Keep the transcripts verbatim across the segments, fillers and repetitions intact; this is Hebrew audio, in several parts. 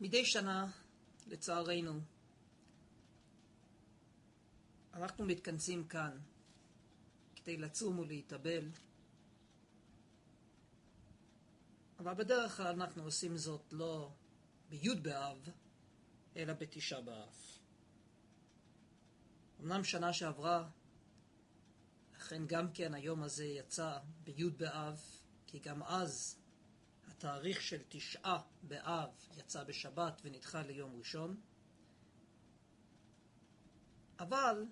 מדי שנה, לצערנו, אנחנו מתכנסים כאן כדי לצום ולהתאבל, אבל בדרך כלל אנחנו עושים זאת לא בי' באב, אלא בתשעה באב. אמנם שנה שעברה, לכן גם כן היום הזה יצא בי' באב, כי גם אז התאריך של תשעה באב יצא בשבת ונדחה ליום ראשון. אבל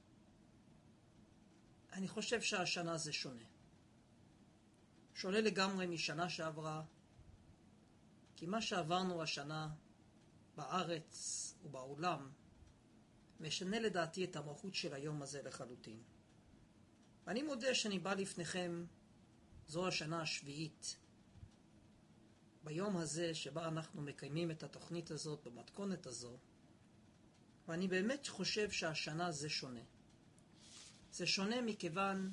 אני חושב שהשנה זה שונה. שונה לגמרי משנה שעברה, כי מה שעברנו השנה בארץ ובעולם משנה לדעתי את המהות של היום הזה לחלוטין. ואני מודה שאני בא לפניכם, זו השנה השביעית, ביום הזה שבה אנחנו מקיימים את התוכנית הזאת במתכונת הזו, ואני באמת חושב שהשנה זה שונה. זה שונה מכיוון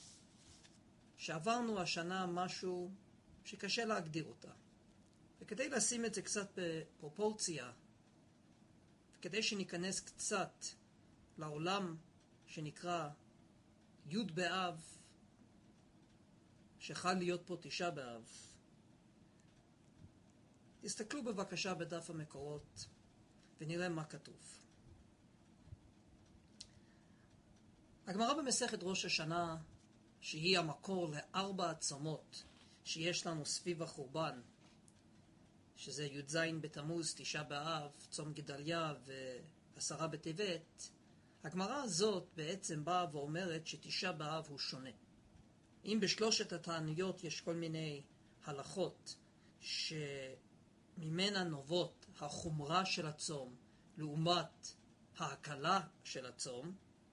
שעברנו השנה משהו שקשה להגדיר אותה. וכדי לשים את זה קצת בפרופורציה, וכדי שניכנס קצת לעולם שנקרא י' באב, שחל להיות פה תשעה באב, תסתכלו בבקשה בדף המקורות ונראה מה כתוב. הגמרא במסכת ראש השנה, שהיא המקור לארבע הצומות שיש לנו סביב החורבן, שזה י"ז בתמוז, תשעה באב, צום גדליה ועשרה בטבת, הגמרא הזאת בעצם באה ואומרת שתשעה באב הוא שונה. אם בשלושת התעניות יש כל מיני הלכות שממנה נובעות החומרה של הצום לעומת ההקלה של הצום,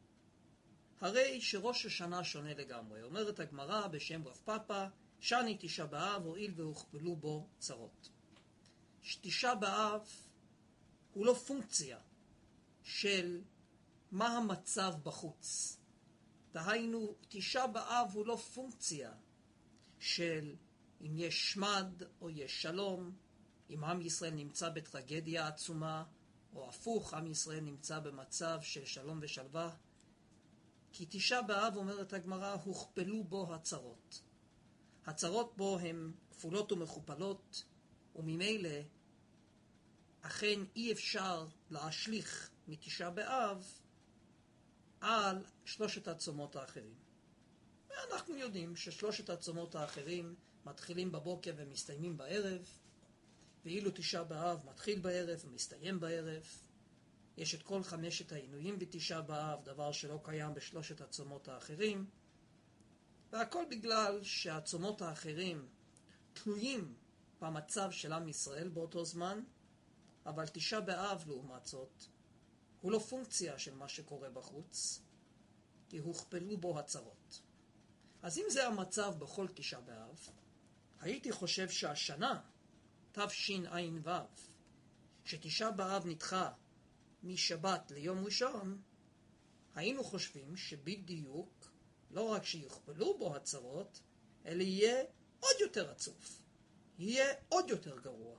הרי שראש השנה שונה לגמרי. אומרת הגמרא בשם רב פאפא, שני תשעה באב הואיל והוכפלו בו צרות. תשעה באב הוא לא פונקציה של מה המצב בחוץ. דהיינו, תשעה באב הוא לא פונקציה של אם יש שמד או יש שלום, אם עם ישראל נמצא בטרגדיה עצומה, או הפוך, עם ישראל נמצא במצב של שלום ושלווה. כי תשעה באב, אומרת הגמרא, הוכפלו בו הצרות. הצרות בו הן כפולות ומכופלות, וממילא אכן אי אפשר להשליך מתשעה באב על שלושת הצומות האחרים. ואנחנו יודעים ששלושת הצומות האחרים מתחילים בבוקר ומסתיימים בערב, ואילו תשעה באב מתחיל בערב ומסתיים בערב. יש את כל חמשת העינויים בתשעה באב, דבר שלא קיים בשלושת הצומות האחרים, והכל בגלל שהצומות האחרים תלויים במצב של עם ישראל באותו זמן, אבל תשעה באב לעומת זאת הוא לא פונקציה של מה שקורה בחוץ, כי הוכפלו בו הצרות. אז אם זה המצב בכל תשעה באב, הייתי חושב שהשנה, תשע"ו, שתשעה באב נדחה משבת ליום ראשון, היינו חושבים שבדיוק לא רק שיוכפלו בו הצרות, אלא יהיה עוד יותר עצוב, יהיה עוד יותר גרוע.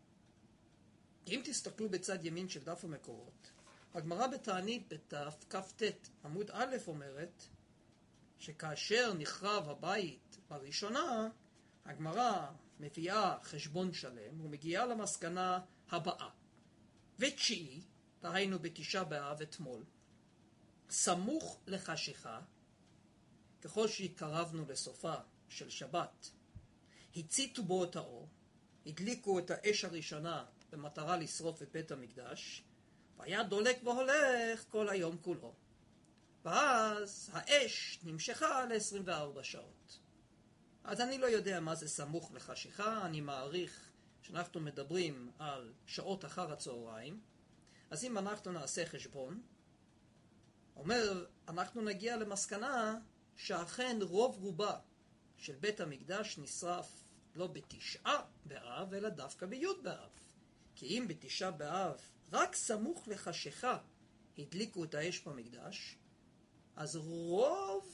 אם תסתכלו בצד ימין של דף המקורות, הגמרא בתענית בדף כ"ט עמוד א' אומרת שכאשר נחרב הבית בראשונה, הגמרא מביאה חשבון שלם ומגיעה למסקנה הבאה. ותשיעי, דהיינו בתשעה באב אתמול, סמוך לחשיכה, ככל שהתקרבנו לסופה של שבת, הציתו בו את האור, הדליקו את האש הראשונה במטרה לשרוף את בית המקדש, והיה דולק והולך כל היום כולו. ואז האש נמשכה ל-עשרים וארבע שעות. אז אני לא יודע מה זה סמוך לחשיכה, אני מעריך שאנחנו מדברים על שעות אחר הצהריים. אז אם אנחנו נעשה חשבון, אומר, אנחנו נגיע למסקנה שאכן רוב רובה של בית המקדש נשרף לא בתשעה באב, אלא דווקא בי' באב. כי אם בתשעה באב רק סמוך לחשיכה הדליקו את האש במקדש, אז רוב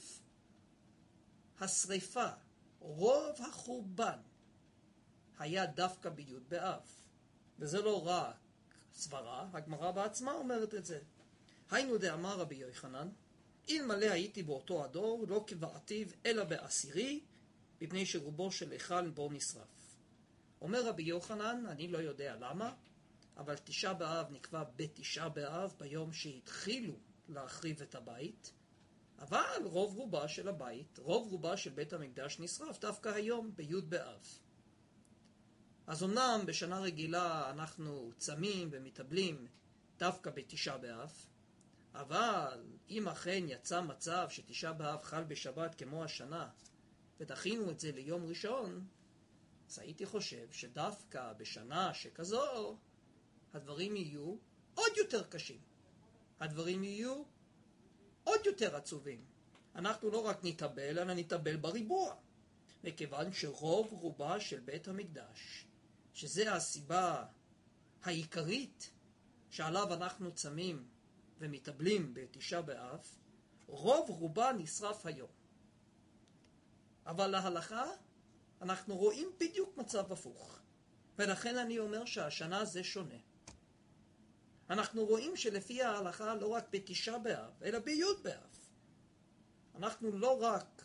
השריפה, רוב החורבן, היה דווקא בי' באב. וזה לא רק סברה, הגמרא בעצמה אומרת את זה. היינו דאמר רבי יוחנן, אלמלא הייתי באותו הדור, לא כבעתיו אלא בעשירי, מפני שרובו של היכל בו נשרף. אומר רבי יוחנן, אני לא יודע למה, אבל תשעה באב נקבע בתשעה באב, ביום שהתחילו להחריב את הבית, אבל רוב רובה של הבית, רוב רובה של בית המקדש נשרף דווקא היום, בי' באב. אז אמנם בשנה רגילה אנחנו צמים ומתאבלים דווקא בתשעה באב, אבל אם אכן יצא מצב שתשעה באב חל בשבת כמו השנה, ודחינו את זה ליום ראשון, אז הייתי חושב שדווקא בשנה שכזו, הדברים יהיו עוד יותר קשים. הדברים יהיו עוד יותר עצובים. אנחנו לא רק נתאבל, אלא נתאבל בריבוע. מכיוון שרוב רובה של בית המקדש, שזה הסיבה העיקרית שעליו אנחנו צמים ומתאבלים בתשעה באב, רוב רובה נשרף היום. אבל להלכה אנחנו רואים בדיוק מצב הפוך. ולכן אני אומר שהשנה זה שונה. אנחנו רואים שלפי ההלכה לא רק בתשעה באב, אלא בי' באב. אנחנו לא רק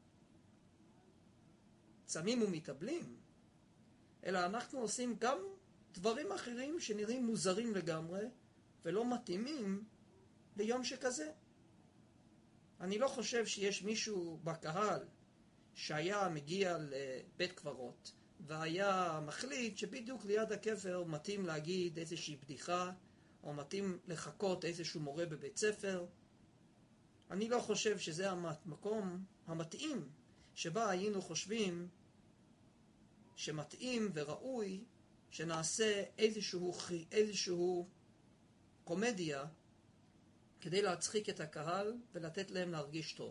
צמים ומתאבלים, אלא אנחנו עושים גם דברים אחרים שנראים מוזרים לגמרי, ולא מתאימים ליום שכזה. אני לא חושב שיש מישהו בקהל שהיה מגיע לבית קברות, והיה מחליט שבדיוק ליד הקבר מתאים להגיד איזושהי בדיחה, או מתאים לחכות איזשהו מורה בבית ספר. אני לא חושב שזה המקום המתאים שבה היינו חושבים שמתאים וראוי שנעשה איזשהו, איזשהו קומדיה כדי להצחיק את הקהל ולתת להם להרגיש טוב.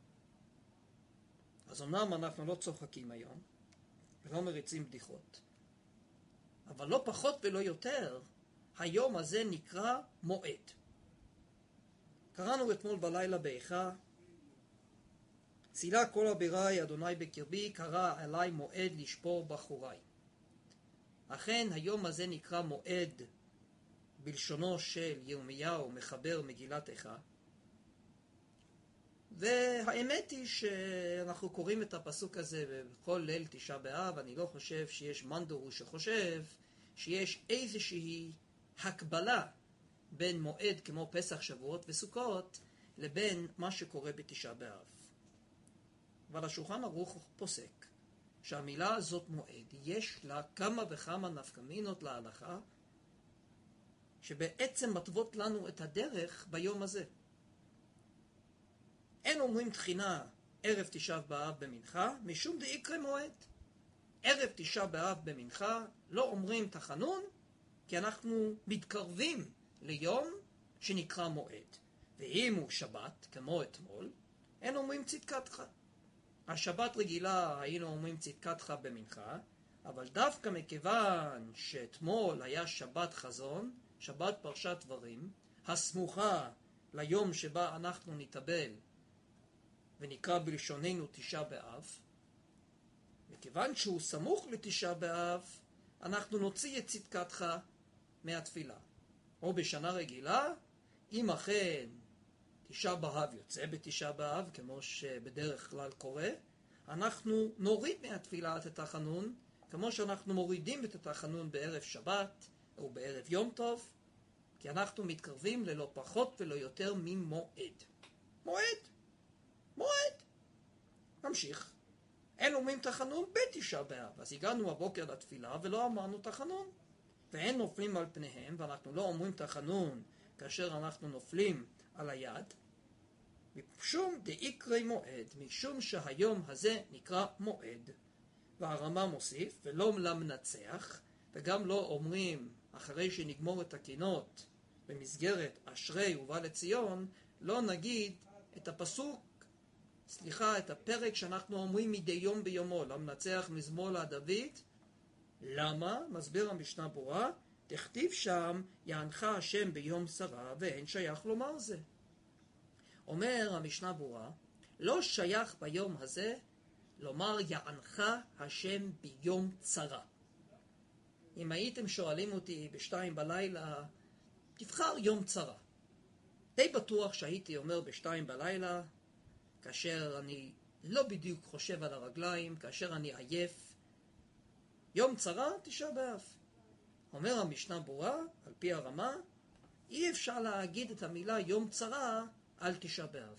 אז אמנם אנחנו לא צוחקים היום ולא מריצים בדיחות, אבל לא פחות ולא יותר, היום הזה נקרא מועד. קראנו אתמול בלילה באיכה, צילה כל אבירי אדוני בקרבי, קרא עלי מועד לשפור בחוריי. אכן היום הזה נקרא מועד בלשונו של ירמיהו מחבר מגילת איכה. והאמת היא שאנחנו קוראים את הפסוק הזה בכל ליל תשעה באב. אני לא חושב שיש מנדור שחושב שיש איזושהי הקבלה בין מועד כמו פסח, שבועות וסוכות לבין מה שקורה בתשעה באב. אבל השולחן ערוך פוסק שהמילה הזאת מועד יש לה כמה וכמה נפקמינות להלכה שבעצם מטוות לנו את הדרך ביום הזה. אין אומרים תחינה ערב תשעה באב במנחה משום דאיקרא מועד. ערב תשעה באב במנחה לא אומרים תחנון כי אנחנו מתקרבים ליום שנקרא מועד. ואם הוא שבת כמו אתמול, אין אומרים צדקתך. השבת רגילה היינו אומרים צדקתך במנחה, אבל דווקא מכיוון שאתמול היה שבת חזון, שבת פרשת דברים, הסמוכה ליום שבה אנחנו נתאבל ונקרא בלשוננו תשעה באב, מכיוון שהוא סמוך לתשעה באב, אנחנו נוציא את צדקתך מהתפילה. או בשנה רגילה, אם אכן תשעה באב יוצא בתשעה באב, כמו שבדרך כלל קורה, אנחנו נוריד מהתפילה את התחנון, כמו שאנחנו מורידים את התחנון בערב שבת או בערב יום טוב, כי אנחנו מתקרבים ללא פחות ולא יותר ממועד. מועד. מועד. נמשיך. אין אומרים תחנון בתשעה באב. אז הגענו הבוקר לתפילה ולא אמרנו תחנון. ואין נופלים על פניהם, ואנחנו לא אומרים תחנון כאשר אנחנו נופלים על היד. משום דאיקרא מועד, משום שהיום הזה נקרא מועד. והרמ"א מוסיף, ולא למנצח, וגם לא אומרים אחרי שנגמור את הקינות במסגרת אשרי ובא לציון, לא נגיד את הפסוק, סליחה, את הפרק שאנחנו אומרים מדי יום ביומו, למנצח מזמור לדוד. למה? מסביר המשנה ברורה, תכתיב שם יענך השם ביום שרה ואין שייך לומר זה. אומר המשנה ברורה, לא שייך ביום הזה לומר יענך השם ביום צרה. אם הייתם שואלים אותי בשתיים בלילה, תבחר יום צרה. די בטוח שהייתי אומר בשתיים בלילה, כאשר אני לא בדיוק חושב על הרגליים, כאשר אני עייף, יום צרה, תשעה באב. אומר המשנה ברורה, על פי הרמה, אי אפשר להגיד את המילה יום צרה על תשעה באב.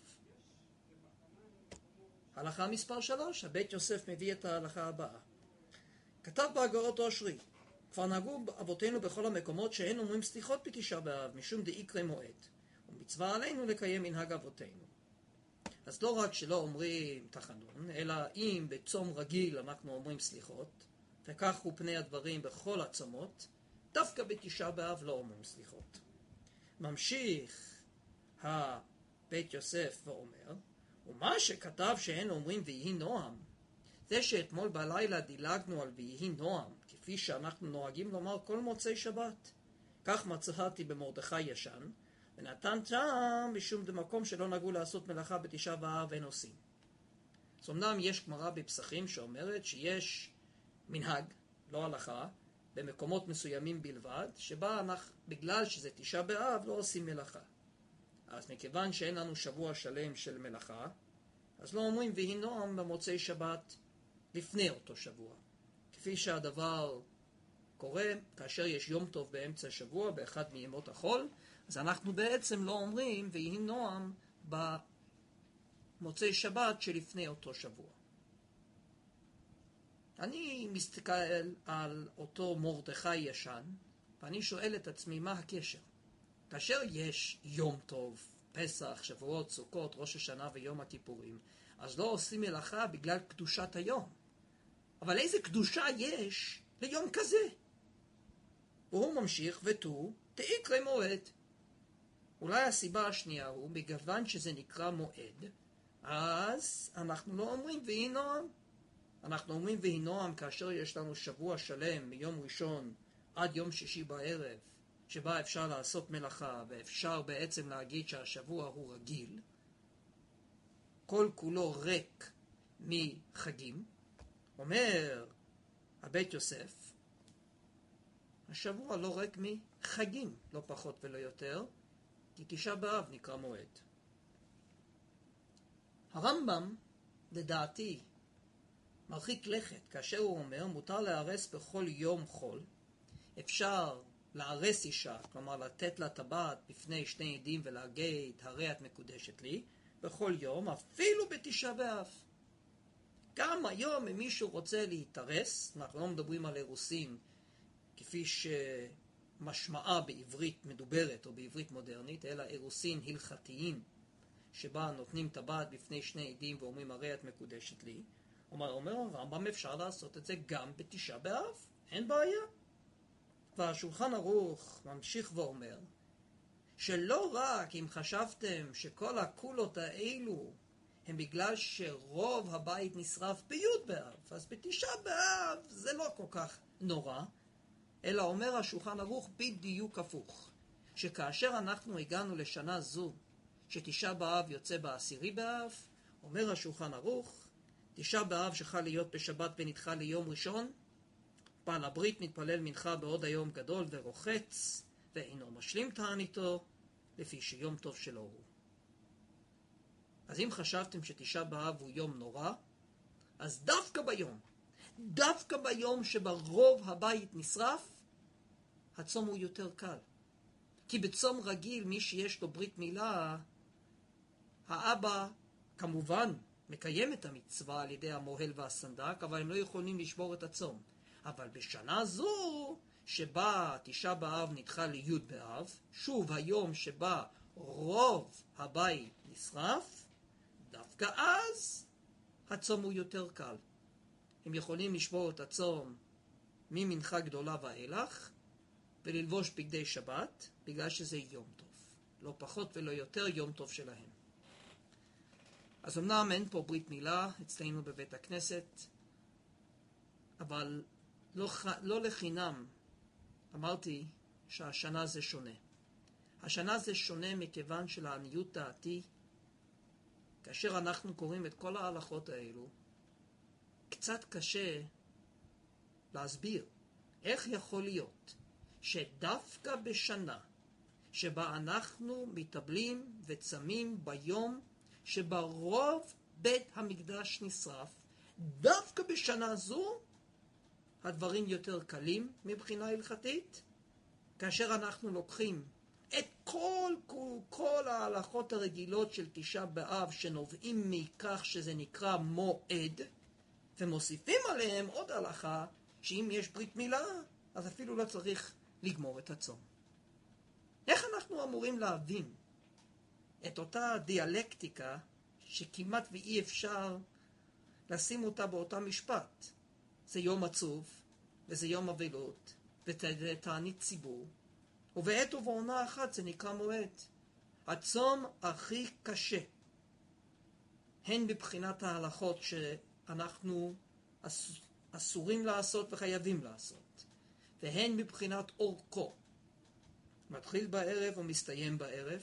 הלכה מספר שלוש, הבית יוסף מביא את ההלכה הבאה. כתב באגרות אושרי, כבר נהגו אבותינו בכל המקומות שאין אומרים סליחות בתשעה באב, משום דאיקרא מועד, ומצווה עלינו לקיים מנהג אבותינו. אז לא רק שלא אומרים תחנון, אלא אם בצום רגיל אנחנו אומרים סליחות, וכך הוא פני הדברים בכל הצומות, דווקא בתשעה באב לא אומרים סליחות. ממשיך הבית יוסף ואומר, ומה שכתב שאין אומרים ויהי נועם, זה שאתמול בלילה דילגנו על ויהי נועם, כפי שאנחנו נוהגים לומר כל מוצאי שבת. כך מצאתי במרדכי ישן, ונתן טעם משום במקום שלא נהגו לעשות מלאכה בתשעה באב אין עושים. אז אמנם יש גמרא בפסחים שאומרת שיש מנהג, לא הלכה, במקומות מסוימים בלבד, שבה אנחנו, בגלל שזה תשעה באב, לא עושים מלאכה. אז מכיוון שאין לנו שבוע שלם של מלאכה, אז לא אומרים ויהי נועם במוצאי שבת לפני אותו שבוע. כפי שהדבר קורה כאשר יש יום טוב באמצע השבוע, באחד מימות החול, אז אנחנו בעצם לא אומרים ויהי נועם במוצאי שבת שלפני אותו שבוע. אני מסתכל על אותו מרדכי ישן, ואני שואל את עצמי מה הקשר. כאשר יש יום טוב, פסח, שבועות, סוכות, ראש השנה ויום הכיפורים, אז לא עושים מלאכה בגלל קדושת היום. אבל איזה קדושה יש ליום כזה? והוא ממשיך ותו, דאיקרא מועד. אולי הסיבה השנייה הוא, מכיוון שזה נקרא מועד, אז אנחנו לא אומרים ויהי נועם. אנחנו אומרים ויהי נועם כאשר יש לנו שבוע שלם מיום ראשון עד יום שישי בערב, שבה אפשר לעשות מלאכה ואפשר בעצם להגיד שהשבוע הוא רגיל, כל כולו ריק מחגים. אומר הבית יוסף, השבוע לא ריק מחגים, לא פחות ולא יותר, כי תשעה באב נקרא מועד. הרמב"ם, לדעתי, מרחיק לכת, כאשר הוא אומר, מותר להרס בכל יום חול, אפשר להרס אישה, כלומר לתת לה טבעת בפני שני עדים ולהגיד, הרי את מקודשת לי, בכל יום, אפילו בתשעה באב. גם היום אם מישהו רוצה להתארס, אנחנו לא מדברים על אירוסין, כפי שמשמעה בעברית מדוברת או בעברית מודרנית, אלא אירוסין הלכתיים, שבה נותנים טבעת בפני שני עדים ואומרים, הרי את מקודשת לי. אומר, אומר הרמב"ם, אפשר לעשות את זה גם בתשעה באב, אין בעיה. והשולחן ערוך ממשיך ואומר, שלא רק אם חשבתם שכל הקולות האלו הם בגלל שרוב הבית נשרף בי' באב, אז בתשעה באב זה לא כל כך נורא, אלא אומר השולחן ערוך בדיוק הפוך, שכאשר אנחנו הגענו לשנה זו, שתשעה באב יוצא בעשירי באב, אומר השולחן ערוך, תשעה באב שחל להיות בשבת ונדחה ליום ראשון, בעל הברית מתפלל מנחה בעוד היום גדול ורוחץ, ואינו משלים תעניתו, לפי שיום טוב שלו הוא. אז אם חשבתם שתשעה באב הוא יום נורא, אז דווקא ביום, דווקא ביום שברוב הבית נשרף, הצום הוא יותר קל. כי בצום רגיל, מי שיש לו ברית מילה, האבא כמובן מקיים את המצווה על ידי המוהל והסנדק, אבל הם לא יכולים לשבור את הצום. אבל בשנה זו, שבה תשעה באב נדחה לי' באב, שוב היום שבה רוב הבית נשרף, דווקא אז הצום הוא יותר קל. הם יכולים לשבור את הצום ממנחה גדולה ואילך, וללבוש בגדי שבת, בגלל שזה יום טוב. לא פחות ולא יותר יום טוב שלהם. אז אמנם אין פה ברית מילה אצלנו בבית הכנסת, אבל לא, לא לחינם אמרתי שהשנה זה שונה. השנה זה שונה מכיוון שלעניות דעתי, כאשר אנחנו קוראים את כל ההלכות האלו, קצת קשה להסביר איך יכול להיות שדווקא בשנה שבה אנחנו מתאבלים וצמים ביום שבה רוב בית המקדש נשרף, דווקא בשנה זו הדברים יותר קלים מבחינה הלכתית, כאשר אנחנו לוקחים את כל, כל, כל ההלכות הרגילות של תשעה באב שנובעים מכך שזה נקרא מועד, ומוסיפים עליהם עוד הלכה שאם יש ברית מילה, אז אפילו לא צריך לגמור את הצום. איך אנחנו אמורים להבין את אותה דיאלקטיקה שכמעט ואי אפשר לשים אותה באותה משפט? זה יום עצוב, וזה יום אבלות, ותענית ציבור, ובעת ובעונה אחת זה נקרא מועד. הצום הכי קשה, הן מבחינת ההלכות שאנחנו אסורים לעשות וחייבים לעשות, והן מבחינת אורכו, מתחיל בערב ומסתיים בערב,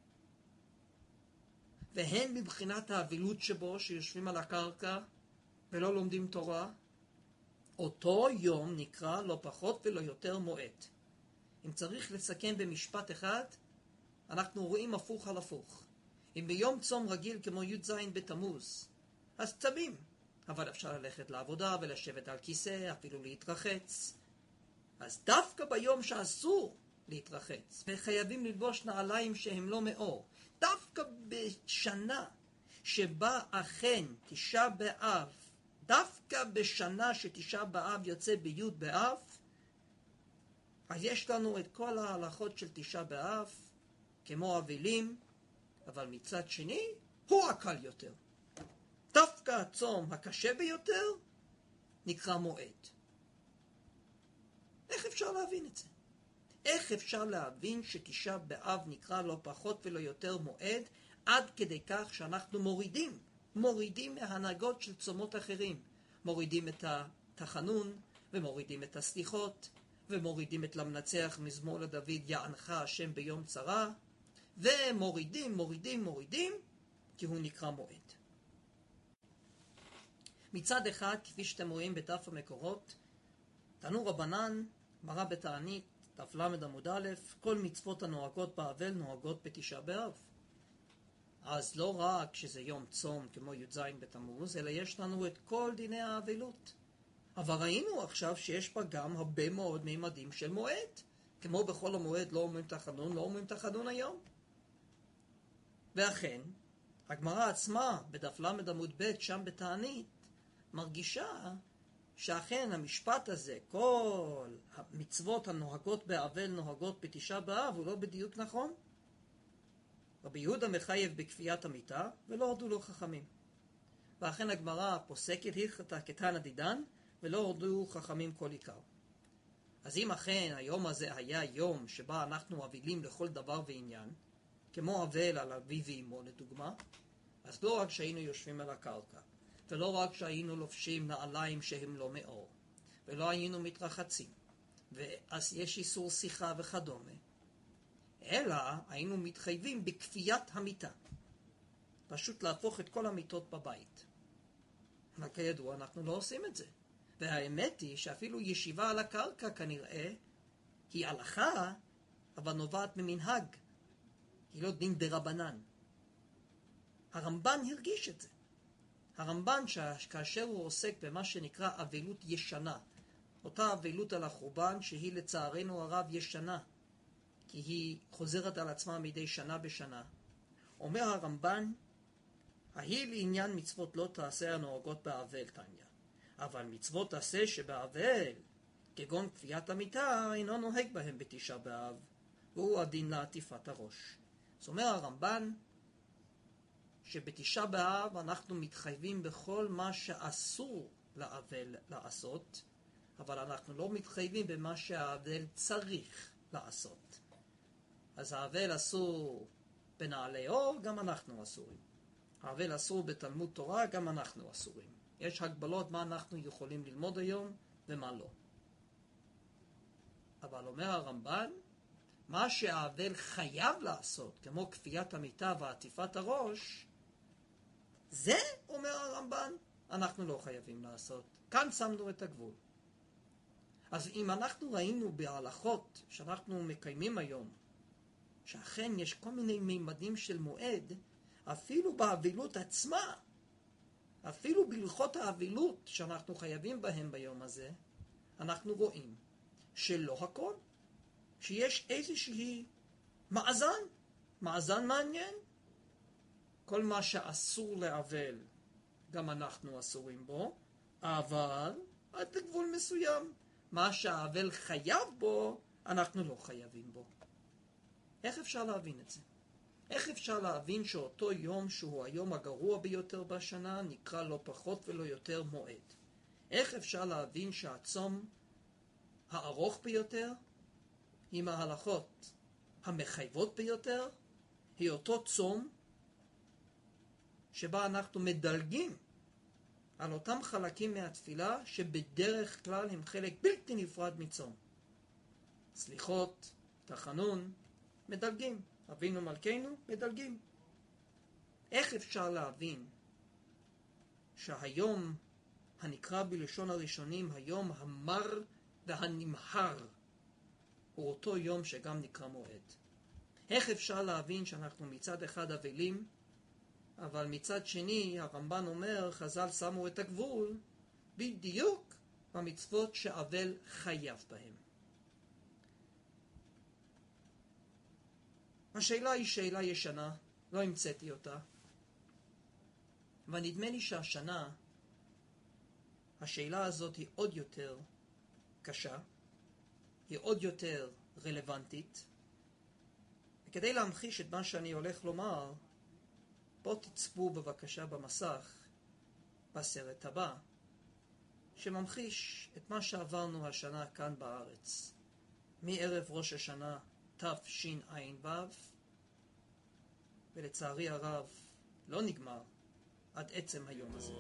והן מבחינת האבילות שבו שיושבים על הקרקע ולא לומדים תורה. אותו יום נקרא לא פחות ולא יותר מועד. אם צריך לסכם במשפט אחד, אנחנו רואים הפוך על הפוך. אם ביום צום רגיל כמו י"ז בתמוז, אז צמים, אבל אפשר ללכת לעבודה ולשבת על כיסא, אפילו להתרחץ. אז דווקא ביום שאסור להתרחץ, וחייבים ללבוש נעליים שהם לא מאור, דווקא בשנה שבה אכן תשעה באב, דווקא בשנה שתשעה באב יוצא בי' באב, אז יש לנו את כל ההלכות של תשעה באב, כמו אבלים, אבל מצד שני, הוא הקל יותר. דווקא הצום הקשה ביותר נקרא מועד. איך אפשר להבין את זה? איך אפשר להבין שתשעה באב נקרא לא פחות ולא יותר מועד, עד כדי כך שאנחנו מורידים, מורידים מהנהגות של צומות אחרים. מורידים את התחנון, ומורידים את הסליחות, ומורידים את למנצח מזמור לדוד יענך השם ביום צרה, ומורידים, מורידים, מורידים, כי הוא נקרא מועד. מצד אחד, כפי שאתם רואים בדף המקורות, תנו רבנן, מראה בתענית, דף למד עמוד א', כל מצוות הנוהגות באבל נוהגות בתשעה באב. אז לא רק שזה יום צום כמו י"ז בתמוז, אלא יש לנו את כל דיני האבלות. אבל ראינו עכשיו שיש בה גם הרבה מאוד מימדים של מועד. כמו בכל המועד לא אומרים תחנון, לא אומרים תחנון היום. ואכן, הגמרא עצמה בדף למד עמוד ב' שם בתענית, מרגישה שאכן המשפט הזה, כל המצוות הנוהגות באבל נוהגות בתשעה באב, הוא לא בדיוק נכון. רבי יהודה מחייב בכפיית המיטה, ולא הורדו לו חכמים. ואכן הגמרא פוסקת הלכתא כתנא דידן, ולא הורדו חכמים כל עיקר. אז אם אכן היום הזה היה יום שבה אנחנו אבלים לכל דבר ועניין, כמו אבל על אבי ואמו לדוגמה, אז לא רק שהיינו יושבים על הקרקע, ולא רק שהיינו לובשים נעליים שהם לא מאור, ולא היינו מתרחצים, ואז יש איסור שיחה וכדומה, אלא היינו מתחייבים בכפיית המיטה. פשוט להפוך את כל המיטות בבית. אבל כידוע אנחנו לא עושים את זה. והאמת היא שאפילו ישיבה על הקרקע כנראה היא הלכה, אבל נובעת ממנהג. היא לא דין דרבנן. הרמב"ן הרגיש את זה. הרמב"ן כאשר הוא עוסק במה שנקרא אבלות ישנה, אותה אבלות על החורבן שהיא לצערנו הרב ישנה, כי היא חוזרת על עצמה מדי שנה בשנה. אומר הרמב"ן, ההיא לעניין מצוות לא תעשה הנוהגות באבל תניא, אבל מצוות תעשה שבאבל, כגון כפיית המיטה, אינו נוהג בהם בתשעה באב, והוא הדין לעטיפת הראש. זאת אומר הרמב"ן, שבתשעה באב אנחנו מתחייבים בכל מה שאסור לאבל לעשות, אבל אנחנו לא מתחייבים במה שהאבל צריך לעשות. אז האבל אסור בנעלי אור, גם אנחנו אסורים. האבל אסור בתלמוד תורה, גם אנחנו אסורים. יש הגבלות מה אנחנו יכולים ללמוד היום ומה לא. אבל אומר הרמב"ן, מה שהאבל חייב לעשות, כמו כפיית המיטה ועטיפת הראש, זה, אומר הרמב"ן, אנחנו לא חייבים לעשות. כאן שמנו את הגבול. אז אם אנחנו ראינו בהלכות שאנחנו מקיימים היום, שאכן יש כל מיני מימדים של מועד, אפילו באבילות עצמה, אפילו בהלכות האבילות שאנחנו חייבים בהם ביום הזה, אנחנו רואים שלא הכל, שיש איזושהי מאזן, מאזן מעניין. כל מה שאסור לאבל, גם אנחנו אסורים בו, אבל עד לגבול מסוים. מה שהאבל חייב בו, אנחנו לא חייבים בו. איך אפשר להבין את זה? איך אפשר להבין שאותו יום שהוא היום הגרוע ביותר בשנה, נקרא לא פחות ולא יותר מועד? איך אפשר להבין שהצום הארוך ביותר, עם ההלכות המחייבות ביותר, היא אותו צום שבה אנחנו מדלגים על אותם חלקים מהתפילה שבדרך כלל הם חלק בלתי נפרד מצום. סליחות, תחנון, מדלגים. אבינו מלכנו, מדלגים. איך אפשר להבין שהיום הנקרא בלשון הראשונים, היום המר והנמהר, הוא אותו יום שגם נקרא מועד? איך אפשר להבין שאנחנו מצד אחד אבלים, אבל מצד שני הרמב"ן אומר, חז"ל שמו את הגבול בדיוק במצוות שאבל חייב בהם? השאלה היא שאלה ישנה, לא המצאתי אותה, ונדמה לי שהשנה השאלה הזאת היא עוד יותר קשה, היא עוד יותר רלוונטית, וכדי להמחיש את מה שאני הולך לומר, בואו תצפו בבקשה במסך בסרט הבא, שממחיש את מה שעברנו השנה כאן בארץ, מערב ראש השנה תשע"ו, ולצערי הרב לא נגמר עד עצם היום הזה.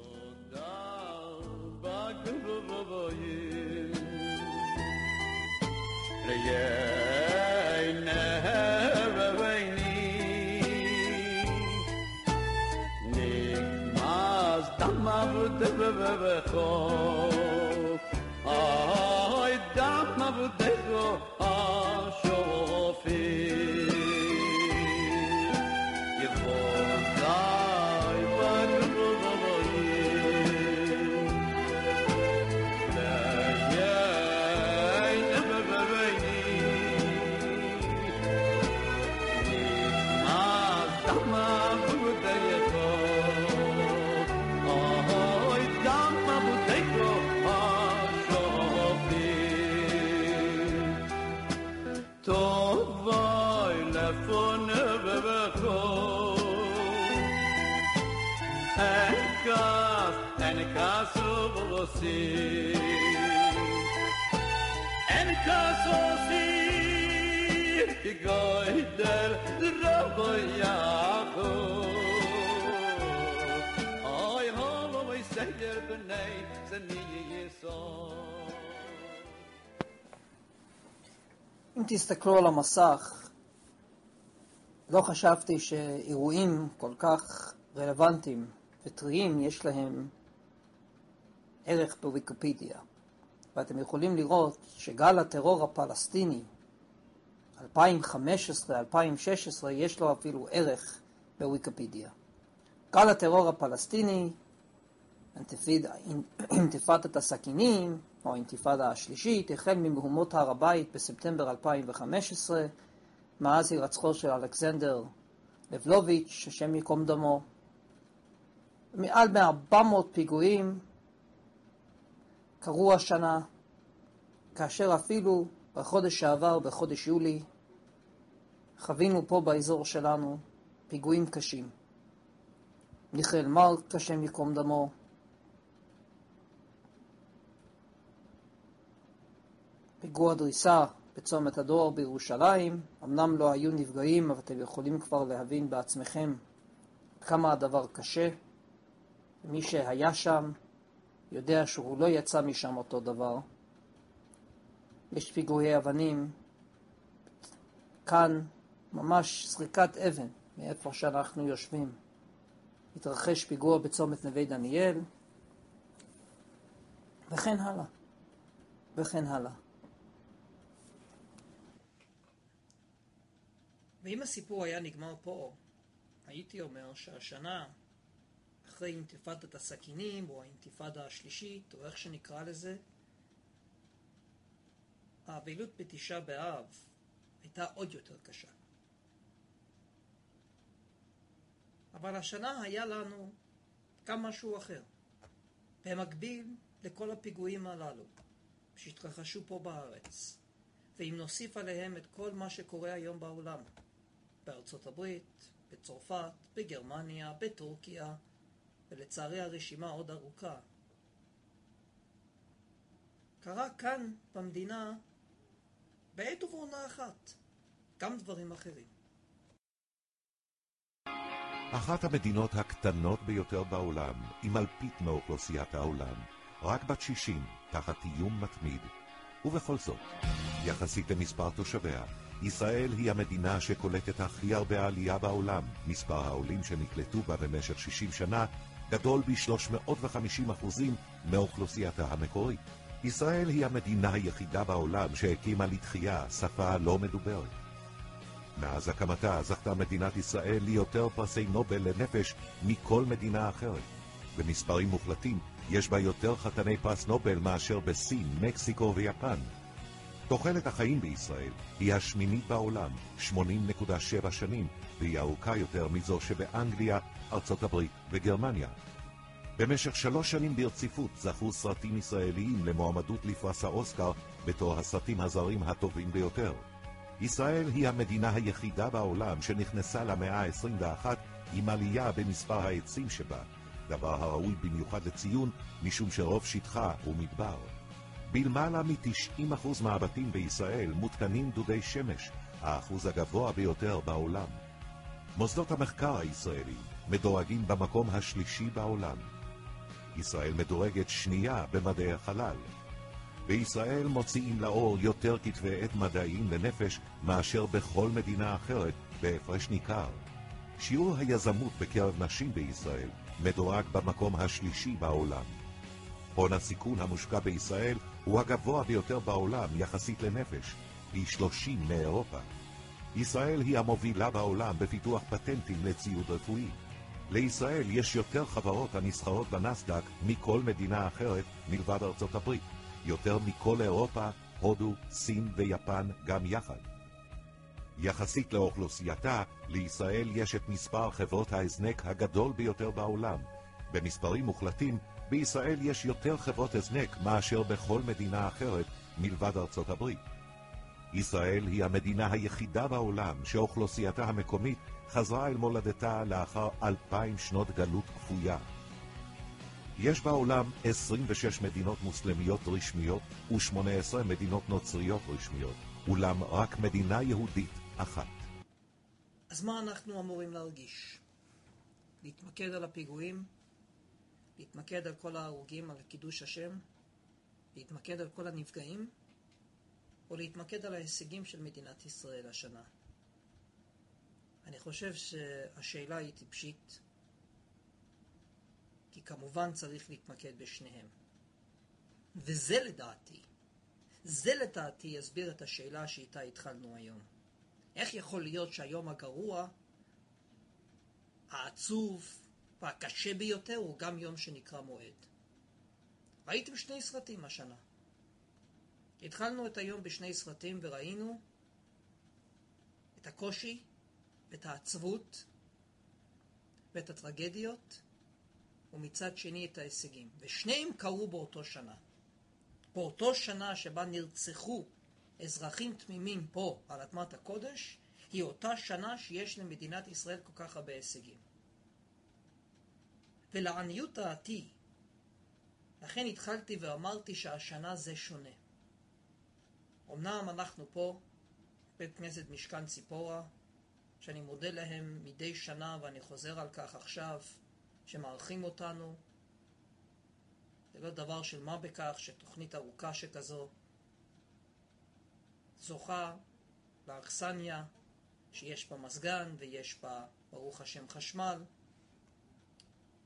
En kasosir ki goyder rabo Yaakov ay holo way seder bnei zeni yisod. אם תסתכלו על המסך, לא חשבתי שאירועים כל כך רלוונטיים וטריים יש להם ערך בוויקיפדיה. ואתם יכולים לראות שגל הטרור הפלסטיני אלפיים וחמש עשרה אלפיים ושש עשרה יש לו אפילו ערך בוויקיפדיה. גל הטרור הפלסטיני, אינתיפאדת הסכינים או האינתיפאדה השלישית, החל ממהומות הר הבית בספטמבר אלפיים וחמש עשרה, מאז הירצחו של אלכסנדר לבלוביץ', השם ייקום דמו. מעל מ-ארבע מאות פיגועים קרו השנה, כאשר אפילו בחודש שעבר, בחודש יולי, חווינו פה באזור שלנו פיגועים קשים. מיכאל מרק, השם ייקום דמו, פיגוע דריסה בצומת הדואר בירושלים. אמנם לא היו נפגעים, אבל אתם יכולים כבר להבין בעצמכם כמה הדבר קשה. מי שהיה שם יודע שהוא לא יצא משם אותו דבר. יש פיגועי אבנים, כאן ממש זריקת אבן מאיפה שאנחנו יושבים. התרחש פיגוע בצומת נווה דניאל, וכן הלאה. וכן הלאה. ואם הסיפור היה נגמר פה, הייתי אומר שהשנה, אחרי אינתיפאדת הסכינים, או האינתיפאדה השלישית, או איך שנקרא לזה, האבלות בתשעה באב הייתה עוד יותר קשה. אבל השנה היה לנו גם משהו אחר. במקביל לכל הפיגועים הללו שהתרחשו פה בארץ, ואם נוסיף עליהם את כל מה שקורה היום בעולם, בארצות הברית, בצרפת, בגרמניה, בטורקיה, ולצערי הרשימה עוד ארוכה, קרה כאן במדינה בעת ובעונה אחת גם דברים אחרים. אחת המדינות הקטנות ביותר בעולם, עם אלפית מאוכלוסיית העולם, רק בת שישים, תחת איום מתמיד. ובכל זאת, יחסית למספר תושביה, ישראל היא המדינה שקולטת הכי הרבה עלייה בעולם. מספר העולים שנקלטו בה במשך שישים שנה גדול ב-שלוש מאות וחמישים אחוזים מאוכלוסייתה המקורית. ישראל היא המדינה היחידה בעולם שהקימה לתחייה שפה לא מדוברת. מאז הקמתה זכתה מדינת ישראל ליותר פרסי נובל לנפש מכל מדינה אחרת. במספרים מוחלטים יש בה יותר חתני פרס נובל מאשר בסין, מקסיקו ויפן. תוחלת החיים בישראל היא השמינית בעולם, שמונים נקודה שבע שנים, והיא ארוכה יותר מזו שבאנגליה, ארצות הברית וגרמניה. במשך שלוש שנים ברציפות זכו סרטים ישראליים למועמדות לפרס האוסקר בתור הסרטים הזרים הטובים ביותר. ישראל היא המדינה היחידה בעולם שנכנסה למאה ה-עשרים ואחת עם עלייה במספר העצים שבה, דבר הראוי במיוחד לציון משום שרוב שטחה הוא מדבר. בלמעלה מ-תשעים אחוז מהבתים בישראל מותקנים דודי שמש, האחוז הגבוה ביותר בעולם. מוסדות המחקר הישראלים מדורגים במקום השלישי בעולם. ישראל מדורגת שנייה במדעי החלל. בישראל מוציאים לאור יותר כתבי עת מדעיים לנפש מאשר בכל מדינה אחרת בהפרש ניכר. שיעור היזמות בקרב נשים בישראל מדורג במקום השלישי בעולם. הון הסיכון המושקע בישראל הוא הגבוה ביותר בעולם יחסית לנפש, פי שלושים מאירופה. ישראל היא המובילה בעולם בפיתוח פטנטים לציוד רפואי. לישראל יש יותר חברות הנסחרות בנסדק מכל מדינה אחרת מלבד ארצות הברית, יותר מכל אירופה, הודו, סין ויפן גם יחד. יחסית לאוכלוסייתה, לישראל יש את מספר חברות ההזנק הגדול ביותר בעולם. במספרים מוחלטים, בישראל יש יותר חברות הזנק מאשר בכל מדינה אחרת מלבד ארצות הברית. ישראל היא המדינה היחידה בעולם שאוכלוסייתה המקומית חזרה אל מולדתה לאחר אלפיים שנות גלות כפויה. יש בעולם עשרים ושש מדינות מוסלמיות רשמיות ו-שמונה עשרה מדינות נוצריות רשמיות, אולם רק מדינה יהודית אחת. אז מה אנחנו אמורים להרגיש? להתמקד על הפיגועים? להתמקד על כל ההרוגים, על קידוש השם? להתמקד על כל הנפגעים? או להתמקד על ההישגים של מדינת ישראל השנה? אני חושב שהשאלה היא טיפשית, כי כמובן צריך להתמקד בשניהם. וזה לדעתי, זה לדעתי יסביר את השאלה שאיתה התחלנו היום. איך יכול להיות שהיום הגרוע, העצוב והקשה ביותר הוא גם יום שנקרא מועד? ראיתם שני סרטים השנה. התחלנו את היום בשני סרטים וראינו את הקושי ואת העצבות ואת הטרגדיות, ומצד שני את ההישגים. ושניהם קרו באותו שנה. באותו שנה שבה נרצחו אזרחים תמימים פה על אדמת הקודש, היא אותה שנה שיש למדינת ישראל כל כך הרבה הישגים. ולעניות דעתי, לכן התחלתי ואמרתי שהשנה זה שונה. אמנם אנחנו פה, בית כנסת משכן ציפורה, שאני מודה להם מדי שנה ואני חוזר על כך עכשיו, שמערכים אותנו. זה לא דבר של מה בכך שתוכנית ארוכה שכזו זוכה לאכסניה שיש בה מסגן ויש בה ברוך השם חשמל.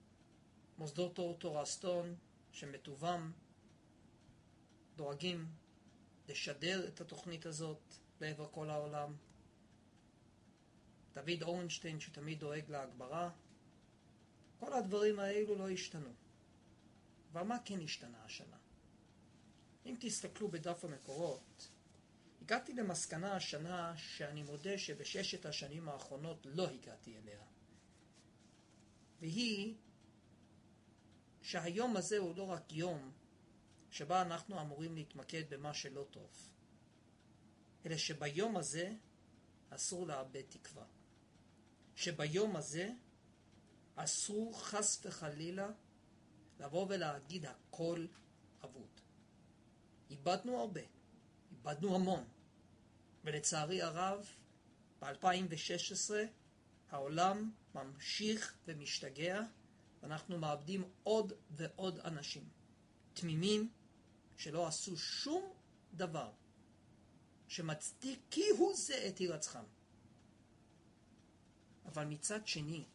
מוסדות אור תורה סטון שמטובם דואגים לשדר את התוכנית הזאת לעבר כל העולם. דוד אורנשטיין שתמיד דואג להגברה. כל הדברים האלו לא השתנו. אבל מה כן השתנה השנה? אם תסתכלו בדף המקורות, הגעתי למסקנה השנה שאני מודה שבששת השנים האחרונות לא הגעתי אליה. והיא שהיום הזה הוא לא רק יום שבה אנחנו אמורים להתמקד במה שלא טוב, אלא שביום הזה אסור לאבד תקווה. שביום הזה אסור חס וחלילה לבוא ולהגיד הכל אבוד. איבדנו הרבה, איבדנו המון, ולצערי הרב ב-אלפיים ושש עשרה העולם ממשיך ומשתגע, ואנחנו מאבדים עוד ועוד אנשים תמימים שלא עשו שום דבר שמצדיק כי הוא זה את הירצחם. אבל מצד שני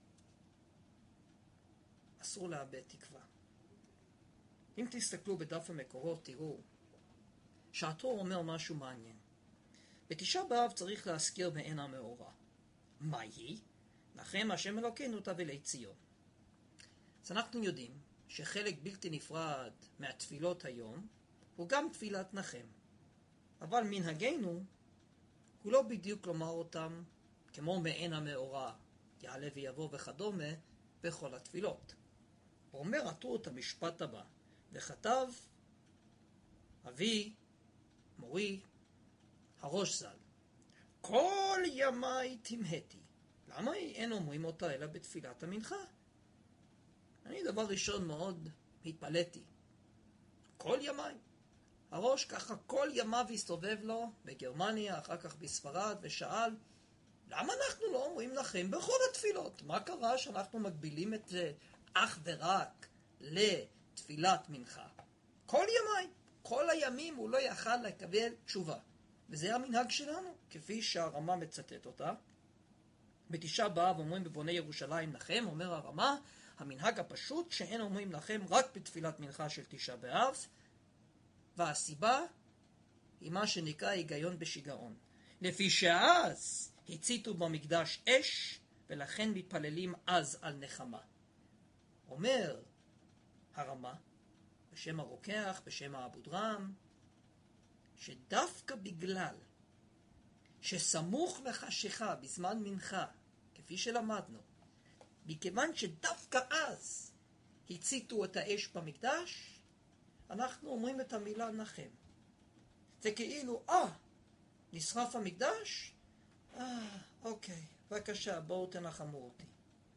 אסור לאבד תקווה. אם תסתכלו בדף המקורות תראו שהתורה אומר משהו מעניין. בתשעה באב צריך להזכיר מעין המאורע. מה היא? לכם השם אלוקינו תבלי ציון. אז אנחנו יודעים שחלק בלתי נפרד מהתפילות היום הוא גם תפילת נחם. אבל מנהגנו הוא לא בדיוק לומר אותם כמו מעין המאורע, יעלה ויבוא וכדומה בכל התפילות. הוא אומר עטו את המשפט הבא, וכתב אבי, מורי, הראש ז"ל, כל ימי תמהתי. למה אין אומרים אותה אלא בתפילת המנחה? אני דבר ראשון מאוד התפלאתי. כל ימי. הראש ככה כל ימיו הסתובב לו בגרמניה, אחר כך בספרד, ושאל, למה אנחנו לא אומרים לכם בכל התפילות? מה קרה שאנחנו מגבילים את זה אך ורק לתפילת מנחה? כל ימי, כל הימים הוא לא יכל לקבל תשובה. וזה המנהג שלנו, כפי שהרמה מצטט אותה. בתשעה באב אומרים בבוני ירושלים לכם, אומר הרמה, המנהג הפשוט שאין אומרים לכם רק בתפילת מנחה של תשעה באב, והסיבה היא מה שנקרא היגיון בשיגעון. לפי שאז הציתו במקדש אש, ולכן מתפללים אז על נחמה. אומר הרמה, בשם הרוקח, בשם האבודרם, שדווקא בגלל שסמוך לחשיכה בזמן מנחה, כפי שלמדנו, מכיוון שדווקא אז הציתו את האש במקדש, אנחנו אומרים את המילה נחם. זה כאילו, אה, נשרף המקדש? אה, אוקיי, בבקשה, בואו תנחמו אותי.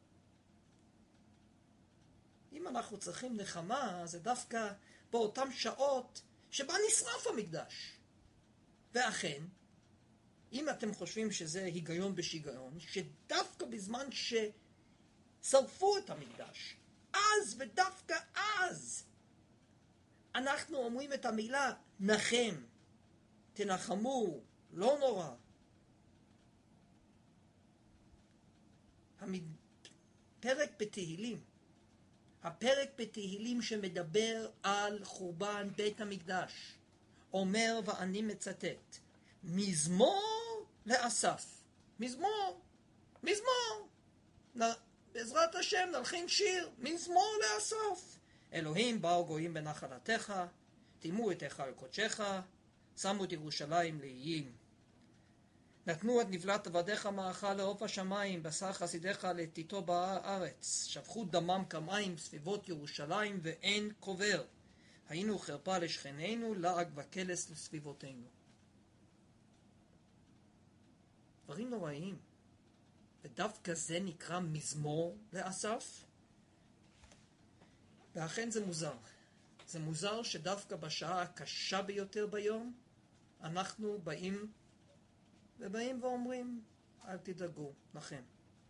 אם אנחנו צריכים נחמה, זה דווקא באותן שעות שבה נשרף המקדש. ואכן, אם אתם חושבים שזה היגיון בשיגעון, שדווקא בזמן ששרפו את המקדש, אז ודווקא אז, אנחנו אומרים את המילה נחם, תנחמו, לא נורא. הפרק בתהילים, הפרק בתהילים שמדבר על חורבן בית המקדש, אומר, ואני מצטט, מזמור לאסף. מזמור, מזמור. בעזרת השם נלחין שיר, מזמור לאסף. אלוהים באו גויים בנחלתך, תימו את היכל קודשך, שמו את ירושלים לאיים. נתנו את נבלת עבדיך מאכל לעוף השמיים, בשר חסידיך לתיתו בארץ. שפכו דמם כמים סביבות ירושלים ואין קובר. היינו חרפה לשכנינו, לעג וקלס לסביבותינו. דברים נוראים. ודווקא זה נקרא מזמור לאסף. ואכן זה מוזר. זה מוזר שדווקא בשעה הקשה ביותר ביום, אנחנו באים ובאים ואומרים, אל תדאגו לכם.